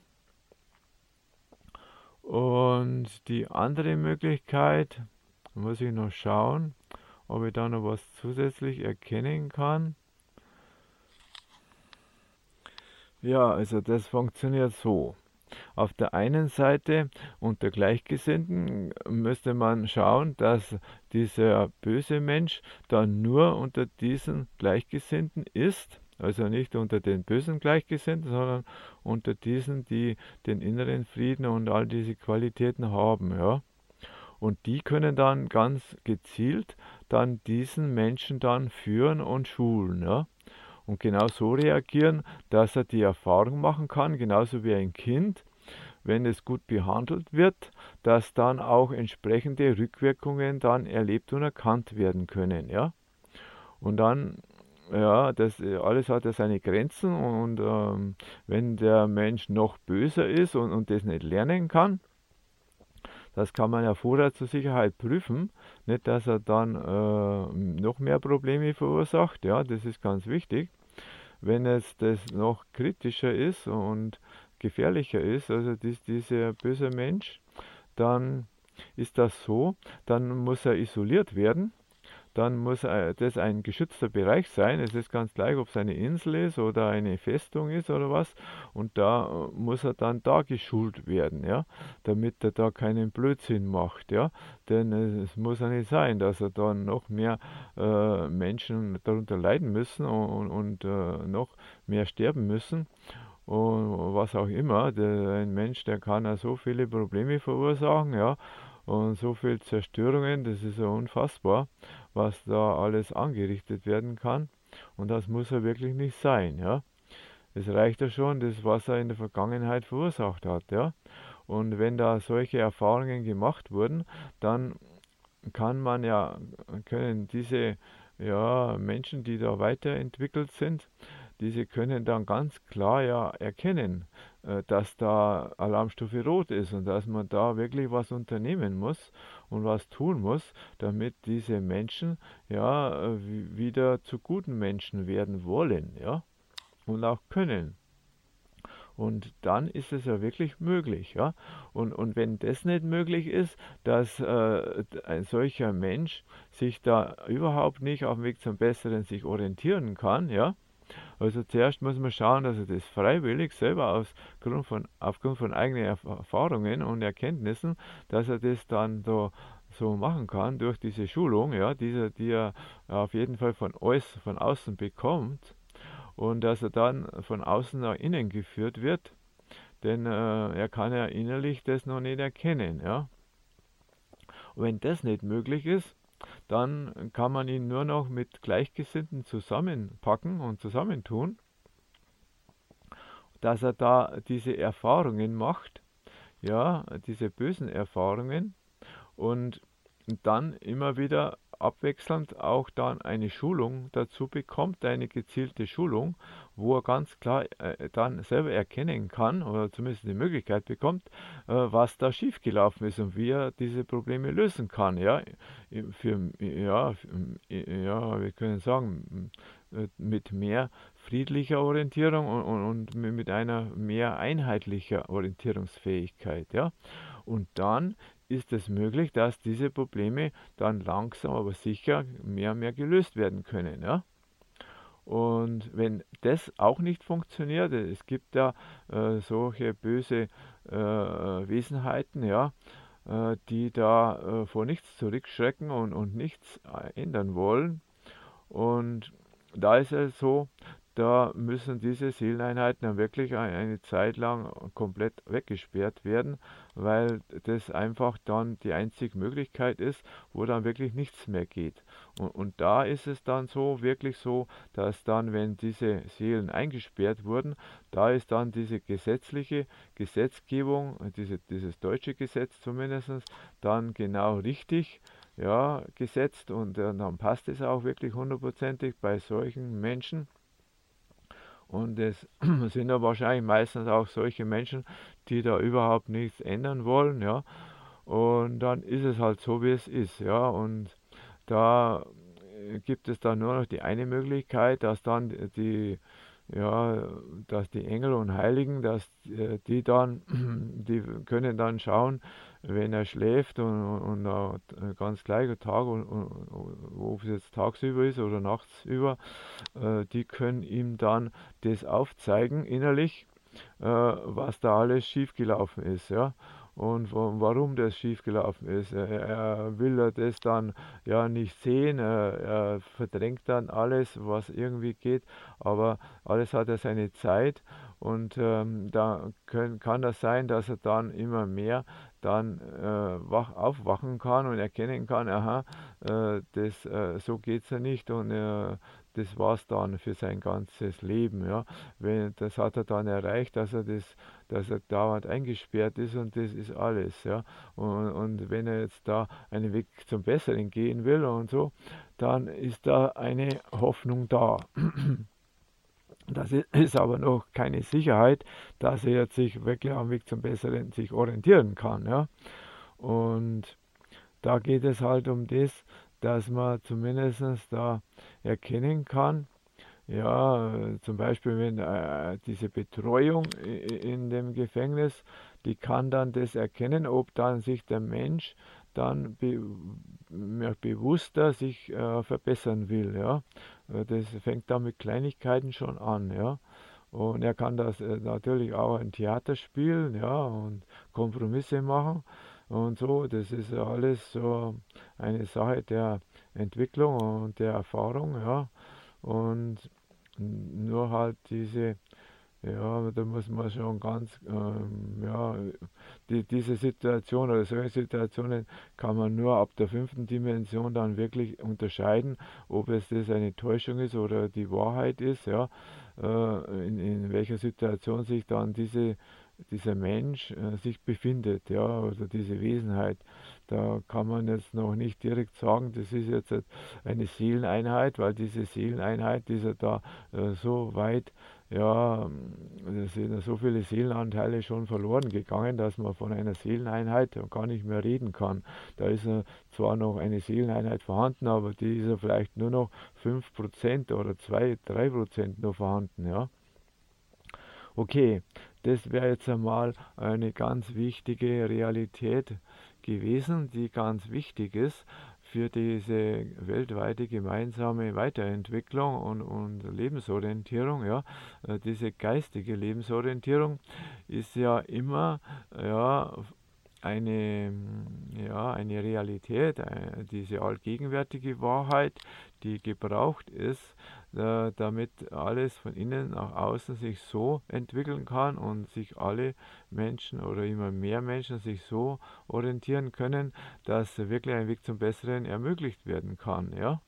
Und die andere Möglichkeit, muss ich noch schauen, ob ich da noch was zusätzlich erkennen kann. Ja, also das funktioniert so. Auf der einen Seite unter Gleichgesinnten müsste man schauen, dass dieser böse Mensch dann nur unter diesen Gleichgesinnten ist, also nicht unter den bösen Gleichgesinnten, sondern unter diesen, die den inneren Frieden und all diese Qualitäten haben, ja. Und die können dann ganz gezielt dann diesen Menschen dann führen und schulen, ja. Und genau so reagieren, dass er die Erfahrung machen kann, genauso wie ein Kind, wenn es gut behandelt wird, dass dann auch entsprechende Rückwirkungen dann erlebt und erkannt werden können, ja. Und dann, ja, das alles hat ja seine Grenzen und wenn der Mensch noch böser ist und das nicht lernen kann, das kann man ja vorher zur Sicherheit prüfen, nicht, dass er dann noch mehr Probleme verursacht, ja, das ist ganz wichtig. Wenn es das noch kritischer ist und gefährlicher ist, also dieser böse Mensch, dann ist das so, dann muss er isoliert werden, dann muss das ein geschützter Bereich sein. Es ist ganz gleich, ob es eine Insel ist oder eine Festung ist oder was. Und da muss er dann da geschult werden, ja, damit er da keinen Blödsinn macht, ja. Denn es muss ja nicht sein, dass er dann noch mehr Menschen darunter leiden müssen und noch mehr sterben müssen. Und was auch immer, ein Mensch, der kann ja so viele Probleme verursachen, ja, und so viel Zerstörungen, das ist ja unfassbar, was da alles angerichtet werden kann. Und das muss ja wirklich nicht sein, ja. Es reicht ja schon, das, was er in der Vergangenheit verursacht hat, ja. Und wenn da solche Erfahrungen gemacht wurden, dann können diese ja, Menschen, die da weiterentwickelt sind, diese können dann ganz klar ja erkennen, dass da Alarmstufe Rot ist und dass man da wirklich was unternehmen muss und was tun muss, damit diese Menschen ja wieder zu guten Menschen werden wollen, ja, und auch können. Und dann ist es ja wirklich möglich, ja. Und wenn das nicht möglich ist, dass ein solcher Mensch sich da überhaupt nicht auf dem Weg zum Besseren sich orientieren kann, ja, also zuerst muss man schauen, dass er das freiwillig selber aufgrund von eigenen Erfahrungen und Erkenntnissen, dass er das dann so machen kann durch diese Schulung, ja, die er auf jeden Fall von außen bekommt und dass er dann von außen nach innen geführt wird, denn er kann ja innerlich das noch nicht erkennen, ja. Und wenn das nicht möglich ist, dann kann man ihn nur noch mit Gleichgesinnten zusammenpacken und zusammentun, dass er da diese Erfahrungen macht, ja, diese bösen Erfahrungen und dann immer wieder abwechselnd auch dann eine Schulung dazu bekommt, eine gezielte Schulung, wo er ganz klar dann selber erkennen kann oder zumindest die Möglichkeit bekommt, was da schiefgelaufen ist und wie er diese Probleme lösen kann. Ja, ja, wir können sagen, mit mehr friedlicher Orientierung und mit einer mehr einheitlicher Orientierungsfähigkeit. Ja, und dann ist es möglich, dass diese Probleme dann langsam aber sicher mehr und mehr gelöst werden können. Ja? Und wenn das auch nicht funktioniert, es gibt ja solche böse Wesenheiten, ja, die da vor nichts zurückschrecken und nichts ändern wollen. Und da ist es so, da müssen diese Seeleneinheiten dann wirklich eine Zeit lang komplett weggesperrt werden, weil das einfach dann die einzige Möglichkeit ist, wo dann wirklich nichts mehr geht. Und da ist es dann so, wirklich so, dass dann, wenn diese Seelen eingesperrt wurden, da ist dann diese gesetzliche Gesetzgebung, dieses deutsche Gesetz zumindest, dann genau richtig, ja, gesetzt, und dann passt es auch wirklich hundertprozentig bei solchen Menschen. Und es sind ja wahrscheinlich meistens auch solche Menschen, die da überhaupt nichts ändern wollen, ja. Und dann ist es halt so, wie es ist, ja. Und da gibt es dann nur noch die eine Möglichkeit, dass dann ja, dass die Engel und Heiligen, dass die dann, die können dann schauen, wenn er schläft und ganz gleich Tag ob es jetzt tagsüber ist oder nachts über, die können ihm dann das aufzeigen innerlich, was da alles schiefgelaufen ist, ja. Und warum das schiefgelaufen ist. Er will das dann ja nicht sehen, er verdrängt dann alles, was irgendwie geht, aber alles hat ja seine Zeit, und da kann das sein, dass er dann immer mehr dann aufwachen kann und erkennen kann, aha, so geht es ja nicht, und das war es dann für sein ganzes Leben. Ja. Das hat er dann erreicht, dass er dauernd eingesperrt ist, und das ist alles. Ja. Und wenn er jetzt da einen Weg zum Besseren gehen will und so, dann ist da eine Hoffnung da. Das ist aber noch keine Sicherheit, dass er jetzt sich wirklich am Weg zum Besseren sich orientieren kann. Ja. Und da geht es halt um das, dass man zumindest da erkennen kann, ja, zum Beispiel, wenn diese Betreuung in dem Gefängnis, die kann dann das erkennen, ob dann sich der Mensch dann mehr bewusster sich verbessern will. Ja. Das fängt da mit Kleinigkeiten schon an. Ja. Und er kann das natürlich auch ein Theater spielen, ja, und Kompromisse machen und so. Das ist ja alles so eine Sache der Entwicklung und der Erfahrung, ja. Und nur halt ja, da muss man schon ganz, ja, diese Situation oder solche Situationen kann man nur ab der 5. Dimension dann wirklich unterscheiden, ob es das eine Täuschung ist oder die Wahrheit ist, ja, in welcher Situation sich dann dieser Mensch sich befindet, ja, oder diese Wesenheit. Da kann man jetzt noch nicht direkt sagen, das ist jetzt eine Seeleneinheit, weil diese Seeleneinheit, die ist ja da so weit, ja, es sind ja so viele Seelenanteile schon verloren gegangen, dass man von einer Seeleneinheit gar nicht mehr reden kann. Da ist ja zwar noch eine Seeleneinheit vorhanden, aber die ist ja vielleicht nur noch 5% oder 2, 3% nur vorhanden, ja. Okay, das wäre jetzt einmal eine ganz wichtige Realität gewesen, die ganz wichtig ist für diese weltweite gemeinsame Weiterentwicklung und Lebensorientierung. Ja. Diese geistige Lebensorientierung ist ja immer, ja, eine, eine Realität, diese allgegenwärtige Wahrheit, die gebraucht ist, damit alles von innen nach außen sich so entwickeln kann und sich alle Menschen oder immer mehr Menschen sich so orientieren können, dass wirklich ein Weg zum Besseren ermöglicht werden kann. Ja?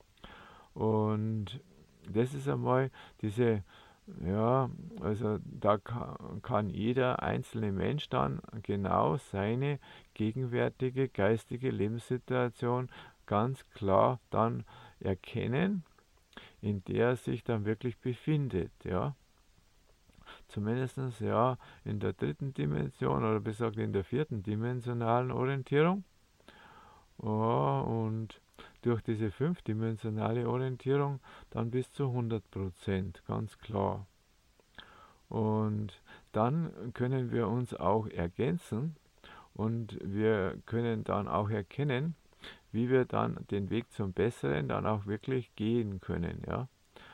Und das ist einmal diese, ja, also da kann jeder einzelne Mensch dann genau seine gegenwärtige geistige Lebenssituation ganz klar dann erkennen, in der er sich dann wirklich befindet, ja. Zumindest ja in der dritten Dimension oder besser gesagt in der vierten dimensionalen Orientierung. Ja, und durch diese fünfdimensionale Orientierung dann bis zu 100%, ganz klar. Und dann können wir uns auch ergänzen und wir können dann auch erkennen, wie wir dann den Weg zum Besseren dann auch wirklich gehen können, ja.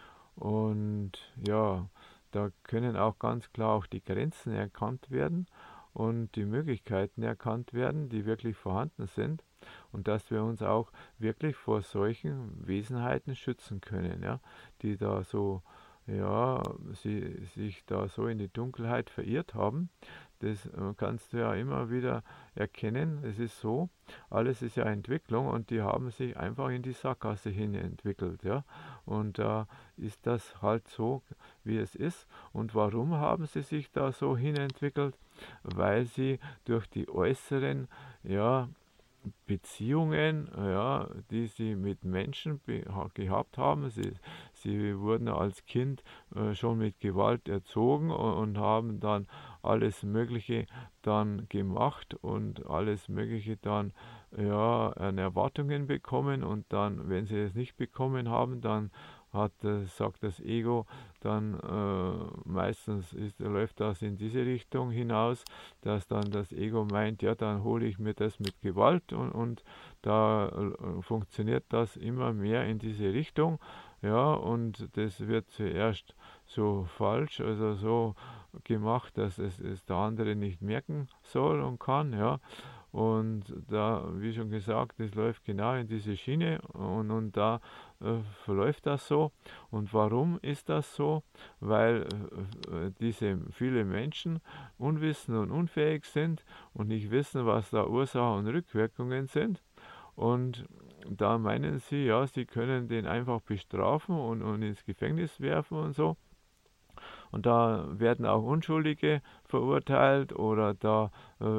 Und ja, da können auch ganz klar auch die Grenzen erkannt werden und die Möglichkeiten erkannt werden, die wirklich vorhanden sind und dass wir uns auch wirklich vor solchen Wesenheiten schützen können, ja, die da so, ja, sie sich da so in die Dunkelheit verirrt haben. Das kannst du ja immer wieder erkennen. Es ist so, alles ist ja Entwicklung und die haben sich einfach in die Sackgasse hin entwickelt, ja. Und da ist das halt so, wie es ist. Und warum haben sie sich da so hin entwickelt? Weil sie durch die äußeren, ja, Beziehungen, ja, die sie mit Menschen gehabt haben. Sie wurden als Kind schon mit Gewalt erzogen und haben dann alles Mögliche dann gemacht und alles Mögliche dann ja, an Erwartungen bekommen und dann, wenn sie es nicht bekommen haben, dann sagt das Ego, dann meistens läuft das in diese Richtung hinaus, dass dann das Ego meint, ja, dann hole ich mir das mit Gewalt und da funktioniert das immer mehr in diese Richtung, ja, und das wird zuerst so falsch, also so gemacht, dass es der andere nicht merken soll und kann, ja. Und da, wie schon gesagt, das läuft genau in diese Schiene und da verläuft das so. Und warum ist das so? Weil diese viele Menschen unwissend und unfähig sind und nicht wissen, was da Ursachen und Rückwirkungen sind. Und da meinen sie, ja, sie können den einfach bestrafen und ins Gefängnis werfen und so. Und da werden auch Unschuldige verurteilt oder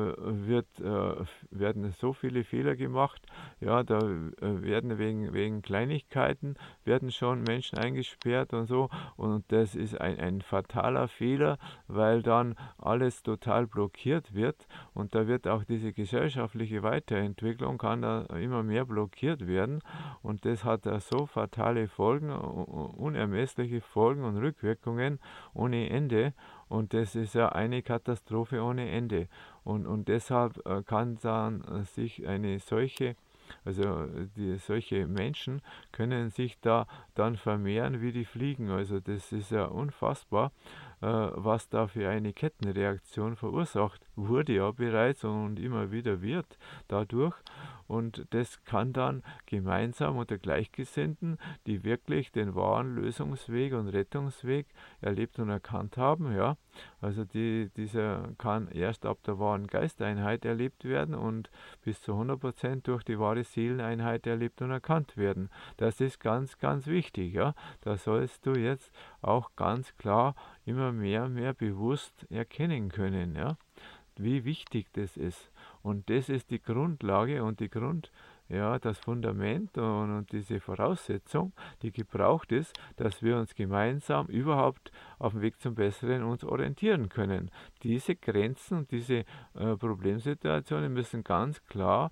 werden so viele Fehler gemacht. Ja, da werden wegen Kleinigkeiten werden schon Menschen eingesperrt und so. Und das ist ein fataler Fehler, weil dann alles total blockiert wird. Und da wird auch diese gesellschaftliche Weiterentwicklung kann da immer mehr blockiert werden. Und das hat da so fatale Folgen, unermessliche Folgen und Rückwirkungen ohne Ende. Und das ist ja eine Katastrophe ohne Ende. Und deshalb kann dann sich eine solche, also solche Menschen können sich da dann vermehren wie die Fliegen. Also das ist ja unfassbar, was da für eine Kettenreaktion verursacht wurde ja bereits und immer wieder wird dadurch. Und das kann dann gemeinsam unter Gleichgesinnten, die wirklich den wahren Lösungsweg und Rettungsweg erlebt und erkannt haben, ja, also dieser kann erst ab der wahren Geisteinheit erlebt werden und bis zu 100% durch die wahre Seeleneinheit erlebt und erkannt werden. Das ist ganz, ganz wichtig, ja. Da sollst du jetzt auch ganz klar immer mehr und mehr bewusst erkennen können, ja, wie wichtig das ist. Und das ist die Grundlage und ja, das Fundament und diese Voraussetzung, die gebraucht ist, dass wir uns gemeinsam überhaupt auf dem Weg zum Besseren uns orientieren können. Diese Grenzen und diese Problemsituationen müssen ganz klar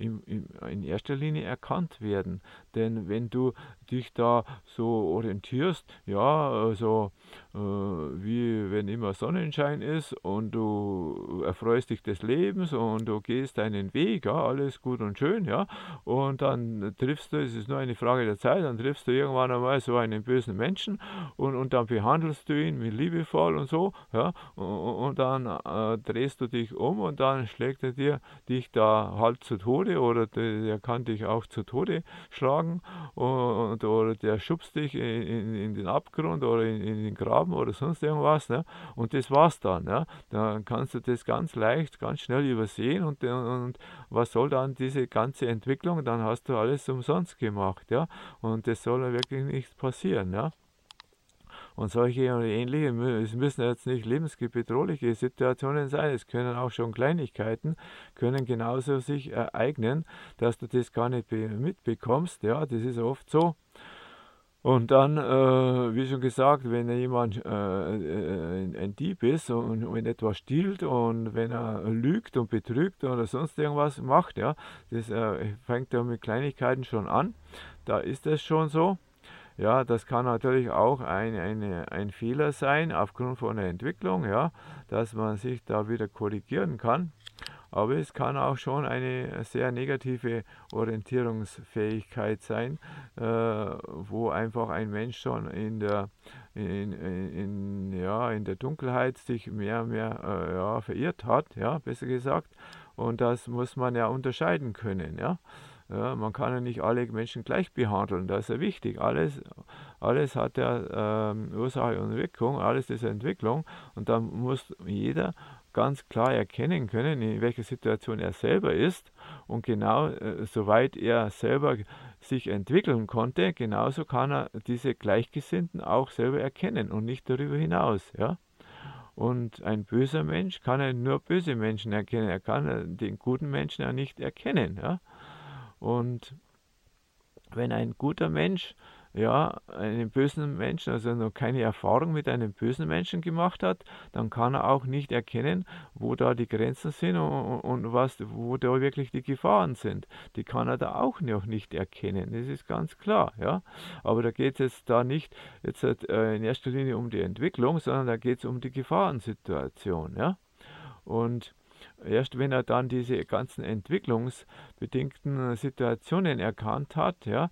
in erster Linie erkannt werden. Denn wenn du dich da so orientierst, ja, also wie wenn immer Sonnenschein ist und du erfreust dich des Lebens und du gehst deinen Weg, ja, alles gut und schön, ja, und dann triffst du, es ist nur eine Frage der Zeit, dann triffst du irgendwann einmal so einen bösen Menschen und dann behandelst du ihn mit liebevoll und so, ja, und dann drehst du dich um und dann schlägt er dich da halt zu Tode oder der kann dich auch zu Tode schlagen oder der schubst dich in den Abgrund oder in den Graben oder sonst irgendwas, ne? Und das war's dann, ja. Dann kannst du das ganz leicht, ganz schnell übersehen und was soll dann diese ganze Entwicklung? Dann hast du alles umsonst gemacht, ja. Und das soll ja wirklich nicht passieren, ja. Und solche und ähnliche, es müssen jetzt nicht lebensbedrohliche Situationen sein, es können auch schon Kleinigkeiten, können genauso sich ereignen, dass du das gar nicht mitbekommst. Ja, das ist oft so. Und dann, wie schon gesagt, wenn jemand ein Dieb ist und wenn etwas stiehlt und wenn er lügt und betrügt oder sonst irgendwas macht, ja, das fängt ja mit Kleinigkeiten schon an. Da ist es schon so. Ja, das kann natürlich auch ein Fehler sein aufgrund von der Entwicklung, ja, dass man sich da wieder korrigieren kann. Aber es kann auch schon eine sehr negative Orientierungsfähigkeit sein, wo einfach ein Mensch schon in der Dunkelheit sich mehr und mehr verirrt hat, ja, besser gesagt. Und das muss man ja unterscheiden können, ja. Ja, man kann ja nicht alle Menschen gleich behandeln, das ist ja wichtig. Alles hat ja Ursache und Wirkung, alles ist Entwicklung und da muss jeder ganz klar erkennen können, in welcher Situation er selber ist und genau soweit er selber sich entwickeln konnte, genauso kann er diese Gleichgesinnten auch selber erkennen und nicht darüber hinaus, ja. Und ein böser Mensch kann ja nur böse Menschen erkennen, er kann den guten Menschen ja nicht erkennen, ja. Und wenn ein guter Mensch, ja, einen bösen Menschen, also noch keine Erfahrung mit einem bösen Menschen gemacht hat, dann kann er auch nicht erkennen, wo da die Grenzen sind und wo da wirklich die Gefahren sind. Die kann er da auch noch nicht erkennen, das ist ganz klar, ja. Aber da geht es jetzt da nicht jetzt in erster Linie um die Entwicklung, sondern da geht es um die Gefahrensituation, ja. Und erst wenn er dann diese ganzen entwicklungsbedingten Situationen erkannt hat, ja,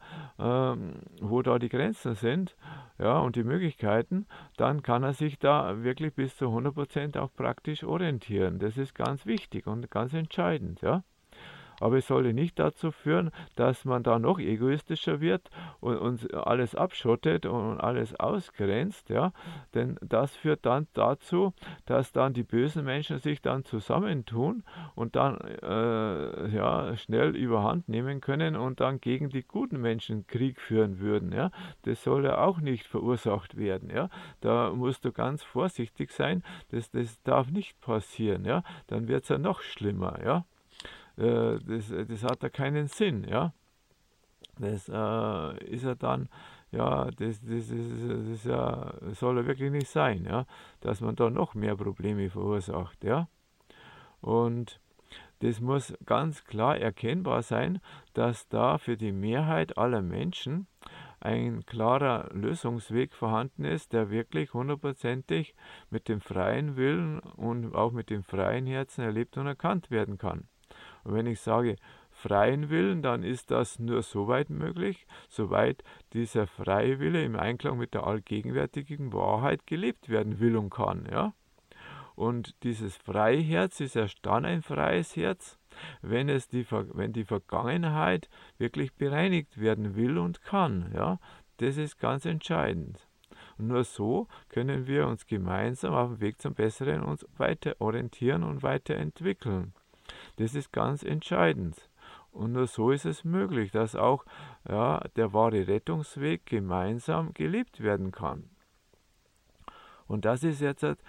wo da die Grenzen sind, ja, und die Möglichkeiten, dann kann er sich da wirklich bis zu 100% auch praktisch orientieren. Das ist ganz wichtig und ganz entscheidend, ja. Aber es sollte nicht dazu führen, dass man da noch egoistischer wird und alles abschottet und alles ausgrenzt, ja, denn das führt dann dazu, dass dann die bösen Menschen sich dann zusammentun und dann schnell überhand nehmen können und dann gegen die guten Menschen Krieg führen würden, ja. Das soll ja auch nicht verursacht werden, ja. Da musst du ganz vorsichtig sein, das darf nicht passieren, ja. Dann wird es ja noch schlimmer, ja. Das hat ja keinen Sinn, ja. Das ist ja dann, ja, das ja, soll ja wirklich nicht sein, ja, dass man da noch mehr Probleme verursacht, ja. Und das muss ganz klar erkennbar sein, dass da für die Mehrheit aller Menschen ein klarer Lösungsweg vorhanden ist, der wirklich hundertprozentig mit dem freien Willen und auch mit dem freien Herzen erlebt und erkannt werden kann. Und wenn ich sage freien Willen, dann ist das nur so weit möglich, soweit dieser freie Wille im Einklang mit der allgegenwärtigen Wahrheit gelebt werden will und kann. Ja? Und dieses freie Herz ist erst dann ein freies Herz, wenn die Vergangenheit wirklich bereinigt werden will und kann. Ja? Das ist ganz entscheidend. Und nur so können wir uns gemeinsam auf dem Weg zum Besseren uns weiter orientieren und weiterentwickeln. Das ist ganz entscheidend. Und nur so ist es möglich, dass auch der wahre Rettungsweg gemeinsam gelebt werden kann. Und das ist jetzt sind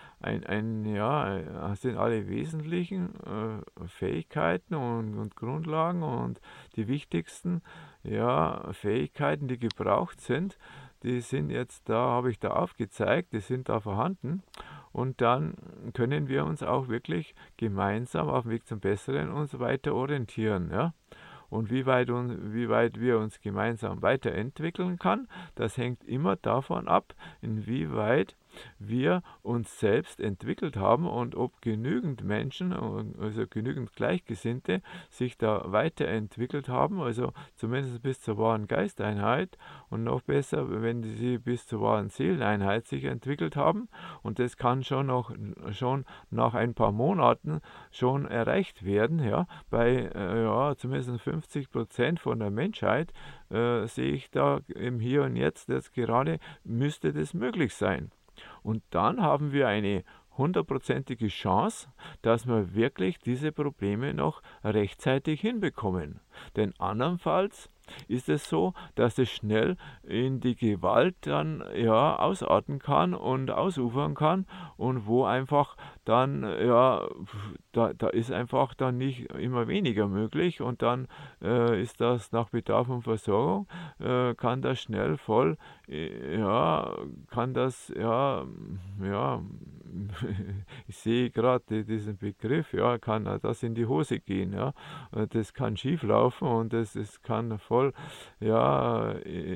alle wesentlichen Fähigkeiten und Grundlagen und die wichtigsten Fähigkeiten, die gebraucht sind, die sind jetzt da, habe ich da aufgezeigt, die sind da vorhanden. Und dann können wir uns auch wirklich gemeinsam auf dem Weg zum Besseren uns weiter orientieren. Ja? Und wie weit wir uns gemeinsam weiterentwickeln kann, das hängt immer davon ab, inwieweit wir uns selbst entwickelt haben und ob genügend Menschen, also genügend Gleichgesinnte, sich da weiterentwickelt haben, also zumindest bis zur wahren Geisteinheit und noch besser, wenn sie bis zur wahren Seeleneinheit sich entwickelt haben. Und das kann schon nach ein paar Monaten schon erreicht werden, ja, bei zumindest 50% von der Menschheit sehe ich da im Hier und Jetzt gerade, müsste das möglich sein. Und dann haben wir eine 100%ige Chance, dass wir wirklich diese Probleme noch rechtzeitig hinbekommen. Denn andernfalls ist es so, dass es schnell in die Gewalt dann ja ausarten kann und ausufern kann und wo einfach dann ja da ist einfach dann nicht immer weniger möglich und dann ist das nach Bedarf und Versorgung kann das schnell voll ja kann das ja ich sehe gerade diesen Begriff, ja, kann das in die Hose gehen, ja. Das kann schief laufen und das kann voll, ja,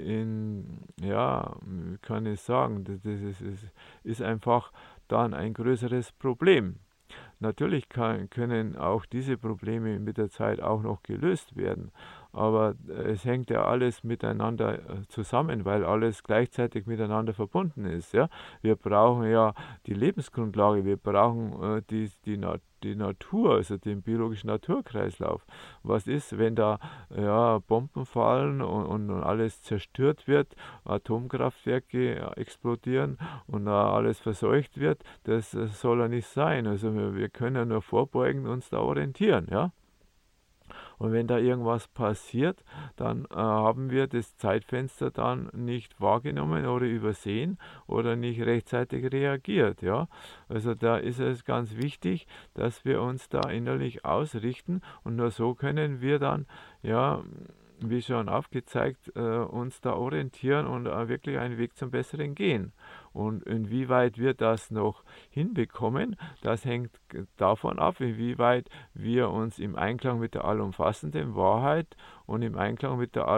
wie kann ich sagen, ist einfach dann ein größeres Problem. Natürlich können auch diese Probleme mit der Zeit auch noch gelöst werden, aber es hängt ja alles miteinander zusammen, weil alles gleichzeitig miteinander verbunden ist. Ja? Wir brauchen ja die Lebensgrundlage, wir brauchen die Natur, also den biologischen Naturkreislauf. Was ist, wenn da ja, Bomben fallen und alles zerstört wird, Atomkraftwerke explodieren und alles verseucht wird? Das soll ja nicht sein. Also wir können ja nur vorbeugen, uns da orientieren. Ja? Und wenn da irgendwas passiert, dann haben wir das Zeitfenster dann nicht wahrgenommen oder übersehen oder nicht rechtzeitig reagiert. Ja? Also da ist es ganz wichtig, dass wir uns da innerlich ausrichten und nur so können wir dann, ja, wie schon aufgezeigt, uns da orientieren und wirklich einen Weg zum Besseren gehen. Und inwieweit wir das noch hinbekommen, das hängt davon ab, inwieweit wir uns im Einklang mit der allumfassenden Wahrheit und im Einklang mit der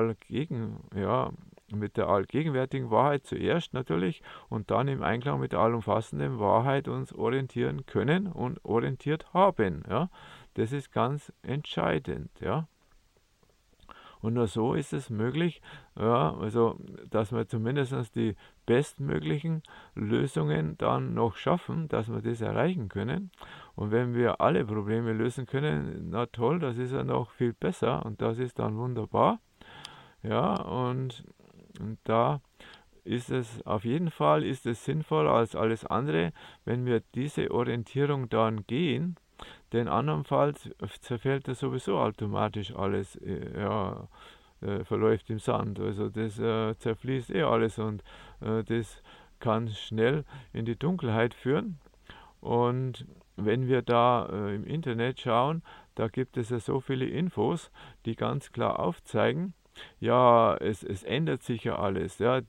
mit der allgegenwärtigen Wahrheit zuerst natürlich und dann im Einklang mit der allumfassenden Wahrheit uns orientieren können und orientiert haben. Ja? Das ist ganz entscheidend. Ja? Und nur so ist es möglich, ja, also dass wir zumindest die bestmöglichen Lösungen dann noch schaffen, dass wir das erreichen können. Und wenn wir alle Probleme lösen können, na toll, das ist ja noch viel besser und das ist dann wunderbar. Ja, und da ist es auf jeden Fall ist es sinnvoller als alles andere, wenn wir diese Orientierung dann gehen. Denn andernfalls zerfällt das sowieso automatisch alles, verläuft im Sand. Also das zerfließt alles und das kann schnell in die Dunkelheit führen. Und wenn wir da im Internet schauen, da gibt es ja so viele Infos, die ganz klar aufzeigen, ja, es ändert sich ja alles. Ja,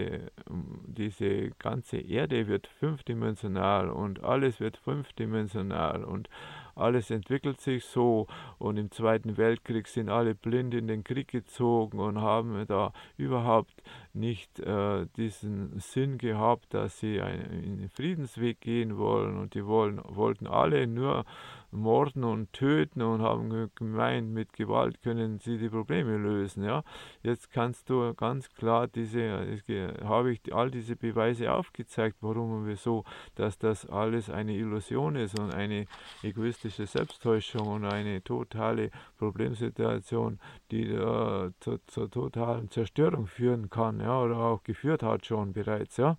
diese ganze Erde wird fünfdimensional und alles wird fünfdimensional und alles entwickelt sich so. Und im Zweiten Weltkrieg sind alle blind in den Krieg gezogen und haben da überhaupt nicht diesen Sinn gehabt, dass sie in den Friedensweg gehen wollen. Und die wollten alle nur morden und töten und haben gemeint, mit Gewalt können sie die Probleme lösen. Ja? Jetzt kannst du ganz klar habe ich all diese Beweise aufgezeigt, warum und wieso, dass das alles eine Illusion ist und eine egoistische Selbsttäuschung und eine totale Problemsituation, die zur totalen Zerstörung führen kann, ja, oder auch geführt hat schon bereits, ja.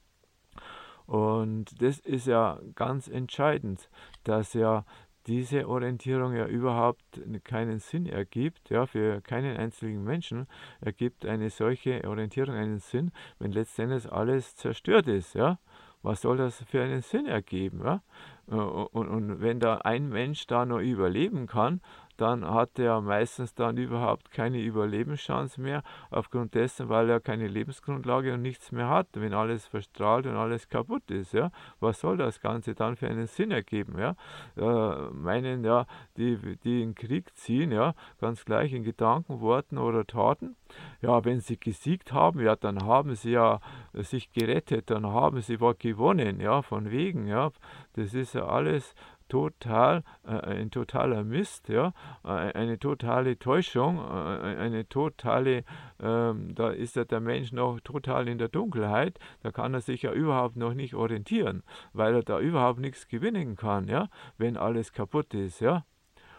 Und das ist ja ganz entscheidend, dass ja diese Orientierung ja überhaupt keinen Sinn ergibt, ja, für keinen einzelnen Menschen ergibt eine solche Orientierung einen Sinn, wenn letztendlich alles zerstört ist, ja. Was soll das für einen Sinn ergeben, ja? Und wenn da ein Mensch da nur überleben kann, dann hat er meistens dann überhaupt keine Überlebenschance mehr, aufgrund dessen, weil er keine Lebensgrundlage und nichts mehr hat, wenn alles verstrahlt und alles kaputt ist. Ja? Was soll das Ganze dann für einen Sinn ergeben? Ja? Meinen ja, die in Krieg ziehen, ja, ganz gleich in Gedanken, Worten oder Taten, ja, wenn sie gesiegt haben, ja, dann haben sie ja sich gerettet, dann haben sie was gewonnen, ja, von wegen, ja, das ist ja alles ein totaler Mist, ja, eine totale Täuschung, eine totale, da ist ja der Mensch noch total in der Dunkelheit, da kann er sich ja überhaupt noch nicht orientieren, weil er da überhaupt nichts gewinnen kann, ja, wenn alles kaputt ist, ja.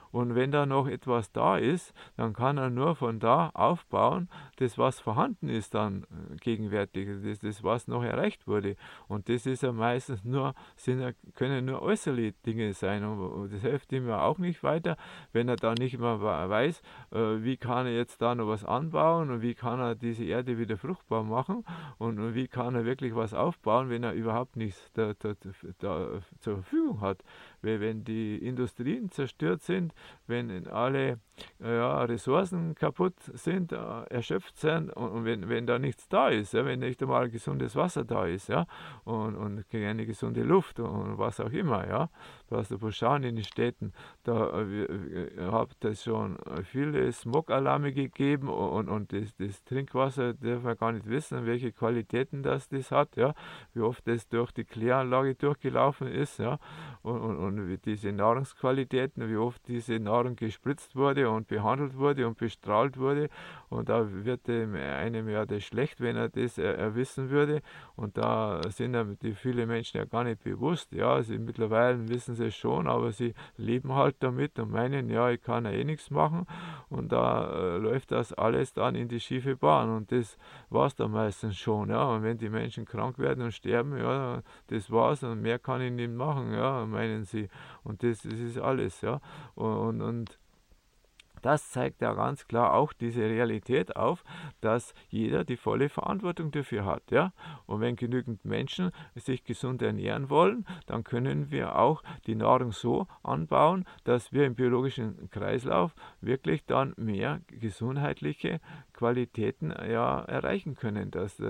Und wenn da noch etwas da ist, dann kann er nur von da aufbauen, das was vorhanden ist dann gegenwärtig, das was noch erreicht wurde. Und das ist ja meistens nur, können nur äußerliche Dinge sein. Und das hilft ihm ja auch nicht weiter, wenn er da nicht mehr weiß, wie kann er jetzt da noch was anbauen und wie kann er diese Erde wieder fruchtbar machen und wie kann er wirklich was aufbauen, wenn er überhaupt nichts da zur Verfügung hat. Weil wenn die Industrien zerstört sind, wenn alle Ressourcen kaputt sind, erschöpft sind und wenn da nichts da ist, ja, wenn nicht einmal gesundes Wasser da ist, ja, und keine gesunde Luft und was auch immer, ja, du hast ja schauen in den Städten, da habt es schon viele Smog-Alarme gegeben und das Trinkwasser darf man gar nicht wissen, welche Qualitäten das hat, ja, wie oft das durch die Kläranlage durchgelaufen ist, ja, und diese Nahrungsqualitäten, wie oft diese Nahrung gespritzt wurde und behandelt wurde und bestrahlt wurde. Und da wird einem ja das schlecht, wenn er das wissen würde. Und da sind die viele Menschen ja gar nicht bewusst. Ja, mittlerweile wissen sie es schon, aber sie leben halt damit und meinen, ja, ich kann ja eh nichts machen. Und da läuft das alles dann in die schiefe Bahn. Und das war es dann meistens schon. Ja. Und wenn die Menschen krank werden und sterben, ja, das war's und mehr kann ich nicht machen, ja, meinen sie. Und das ist alles, ja. Und das zeigt ja ganz klar auch diese Realität auf, dass jeder die volle Verantwortung dafür hat. Ja? Und wenn genügend Menschen sich gesund ernähren wollen, dann können wir auch die Nahrung so anbauen, dass wir im biologischen Kreislauf wirklich dann mehr gesundheitliche Qualitäten erreichen können, dass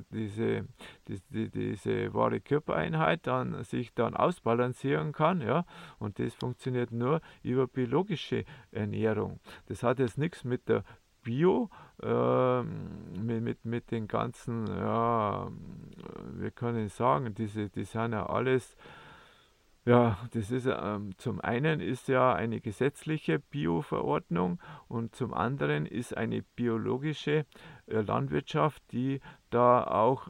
diese wahre Körpereinheit dann sich dann ausbalancieren kann. Ja? Und das funktioniert nur über biologische Ernährung. Das hat jetzt nichts mit der Bio, mit den ganzen, ja, wir können sagen, die sind ja alles, ja, das ist zum einen ist ja eine gesetzliche Bio-Verordnung und zum anderen ist eine biologische Landwirtschaft, die da auch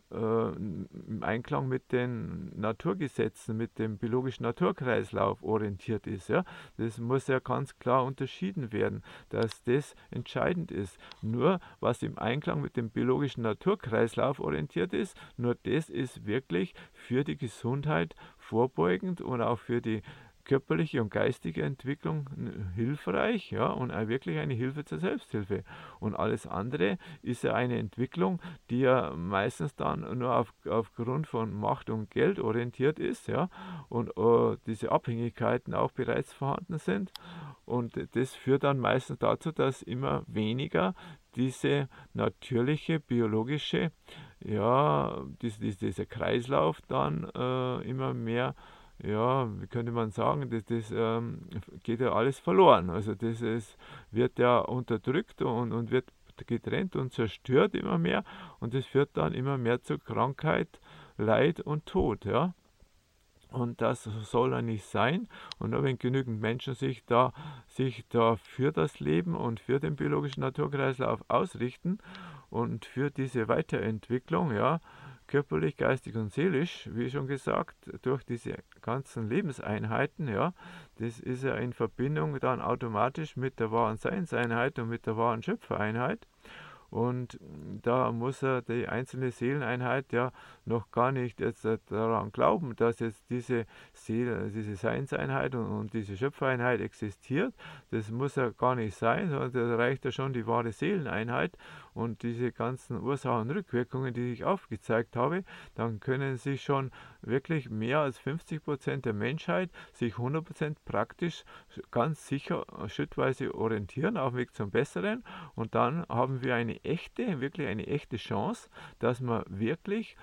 im Einklang mit den Naturgesetzen, mit dem biologischen Naturkreislauf orientiert ist. Ja? Das muss ja ganz klar unterschieden werden, dass das entscheidend ist. Nur was im Einklang mit dem biologischen Naturkreislauf orientiert ist, nur das ist wirklich für die Gesundheit vorbeugend und auch für die körperliche und geistige Entwicklung hilfreich, ja, und auch wirklich eine Hilfe zur Selbsthilfe. Und alles andere ist ja eine Entwicklung, die ja meistens dann nur aufgrund von Macht und Geld orientiert ist, ja, und diese Abhängigkeiten auch bereits vorhanden sind. Und das führt dann meistens dazu, dass immer weniger diese natürliche, biologische, ja, dieser Kreislauf dann immer mehr, ja, wie könnte man sagen, das geht ja alles verloren. Also wird ja unterdrückt und wird getrennt und zerstört immer mehr und das führt dann immer mehr zu Krankheit, Leid und Tod, ja. Und das soll ja nicht sein. Und nur wenn genügend Menschen sich da für das Leben und für den biologischen Naturkreislauf ausrichten und für diese Weiterentwicklung, ja, körperlich, geistig und seelisch, wie schon gesagt, durch diese ganzen Lebenseinheiten, ja, das ist ja in Verbindung dann automatisch mit der wahren Seinseinheit und mit der wahren Schöpfereinheit. Und da muss er die einzelne Seeleneinheit ja noch gar nicht jetzt daran glauben, dass jetzt diese Seinseinheit und diese Schöpfereinheit existiert. Das muss ja gar nicht sein, sondern da reicht ja schon die wahre Seeleneinheit und diese ganzen Ursachen und Rückwirkungen, die ich aufgezeigt habe, dann können sich schon wirklich mehr als 50% der Menschheit sich 100% praktisch ganz sicher schrittweise orientieren auf dem Weg zum Besseren und dann haben wir wirklich eine echte Chance, dass wir wirklich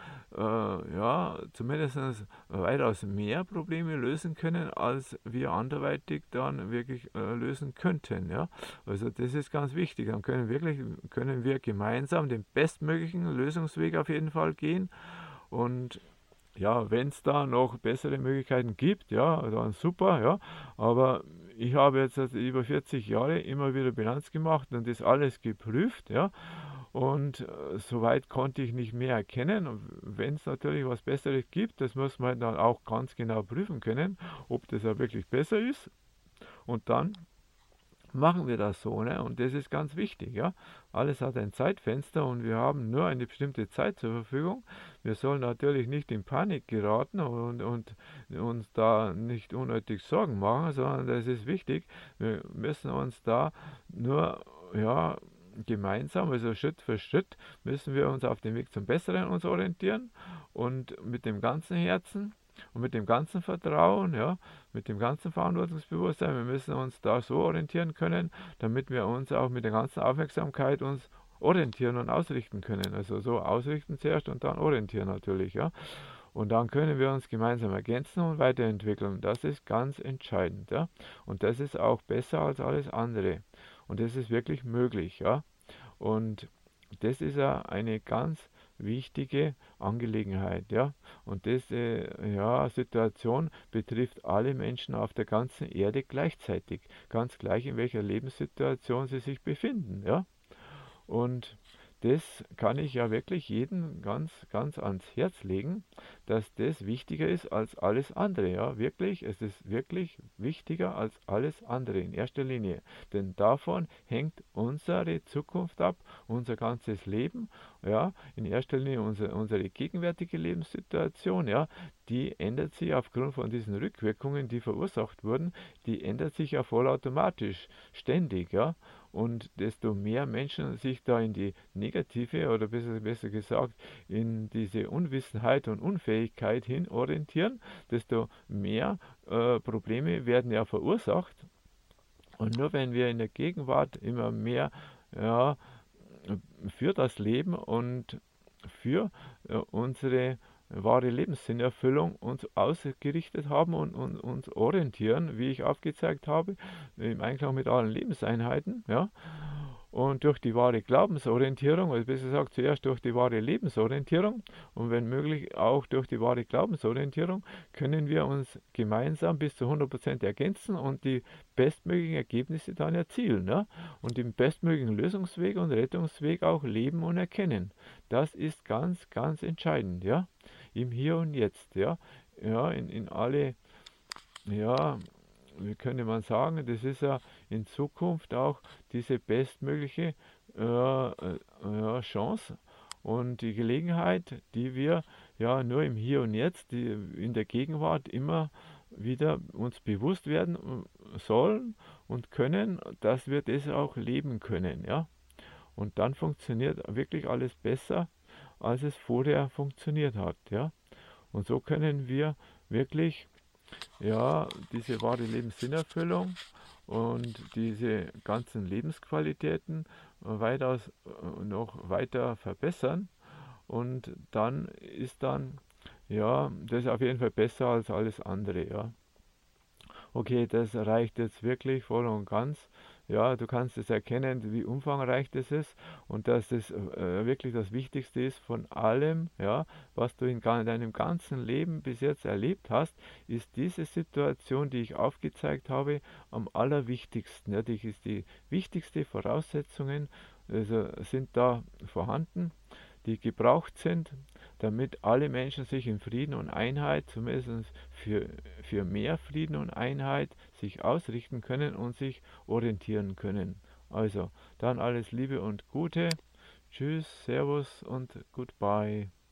zumindest weitaus mehr Probleme lösen können, als wir anderweitig dann wirklich lösen könnten. Ja? Also das ist ganz wichtig. Dann können wir gemeinsam den bestmöglichen Lösungsweg auf jeden Fall gehen und ja, wenn es da noch bessere Möglichkeiten gibt, ja, dann super, ja. Aber ich habe jetzt über 40 Jahre immer wieder Bilanz gemacht und das alles geprüft, ja. Und soweit konnte ich nicht mehr erkennen. Wenn es natürlich was Besseres gibt, das muss man dann auch ganz genau prüfen können, ob das ja wirklich besser ist. Und dann machen wir das so, ne? Und das ist ganz wichtig, ja. Alles hat ein Zeitfenster und wir haben nur eine bestimmte Zeit zur Verfügung. Wir sollen natürlich nicht in Panik geraten und uns da nicht unnötig Sorgen machen, sondern das ist wichtig. Wir müssen uns da nur, ja, gemeinsam, also Schritt für Schritt, müssen wir uns auf dem Weg zum Besseren uns orientieren und mit dem ganzen Herzen und mit dem ganzen Vertrauen, ja, mit dem ganzen Verantwortungsbewusstsein, wir müssen uns da so orientieren können, damit wir uns auch mit der ganzen Aufmerksamkeit uns orientieren und ausrichten können. Also so ausrichten zuerst und dann orientieren natürlich, ja. Und dann können wir uns gemeinsam ergänzen und weiterentwickeln. Das ist ganz entscheidend, ja. Und das ist auch besser als alles andere. Und das ist wirklich möglich, ja. Und das ist ja eine ganz wichtige Angelegenheit, ja. Und diese ja, Situation betrifft alle Menschen auf der ganzen Erde gleichzeitig, ganz gleich in welcher Lebenssituation sie sich befinden, ja. Und das kann ich ja wirklich jedem ganz ans Herz legen, dass das wichtiger ist als alles andere. Ja, wirklich, es ist wirklich wichtiger als alles andere in erster Linie. Denn davon hängt unsere Zukunft ab, unser ganzes Leben. Ja, in erster Linie unsere gegenwärtige Lebenssituation. Ja, die ändert sich aufgrund von diesen Rückwirkungen, die verursacht wurden. Die ändert sich ja vollautomatisch, ständig. Ja. Und desto mehr Menschen sich da in die negative oder besser gesagt in diese Unwissenheit und Unfähigkeit hin orientieren, desto mehr Probleme werden ja verursacht. Und nur wenn wir in der Gegenwart immer mehr ja, für das Leben und für unsere wahre Lebenssinnerfüllung uns ausgerichtet haben und uns orientieren, wie ich aufgezeigt habe, im Einklang mit allen Lebenseinheiten, ja, und durch die wahre Glaubensorientierung, also besser gesagt zuerst durch die wahre Lebensorientierung und wenn möglich auch durch die wahre Glaubensorientierung, können wir uns gemeinsam bis zu 100% ergänzen und die bestmöglichen Ergebnisse dann erzielen, ja? Und den bestmöglichen Lösungsweg und Rettungsweg auch leben und erkennen. Das ist ganz entscheidend, ja, im Hier und Jetzt, ja, ja, in alle, ja, wie könnte man sagen, das ist ja in Zukunft auch diese bestmögliche ja, Chance und die Gelegenheit, die wir ja nur im Hier und Jetzt, die in der Gegenwart immer wieder uns bewusst werden sollen und können, dass wir das auch leben können, ja. Und dann funktioniert wirklich alles besser, als es vorher funktioniert hat, ja. Und so können wir wirklich ja, diese wahre Lebenssinnerfüllung und diese ganzen Lebensqualitäten weitaus noch weiter verbessern. Und dann ist dann, ja, das ist auf jeden Fall besser als alles andere, ja. Okay, das reicht jetzt wirklich voll und ganz. Ja, du kannst es erkennen, wie umfangreich das ist und dass das wirklich das Wichtigste ist von allem, ja, was du in deinem ganzen Leben bis jetzt erlebt hast, ist diese Situation, die ich aufgezeigt habe, am allerwichtigsten. Ja, die wichtigste Voraussetzungen also sind da vorhanden, die gebraucht sind, damit alle Menschen sich in Frieden und Einheit, zumindest für mehr Frieden und Einheit, sich ausrichten können und sich orientieren können. Also, dann alles Liebe und Gute. Tschüss, Servus und Goodbye.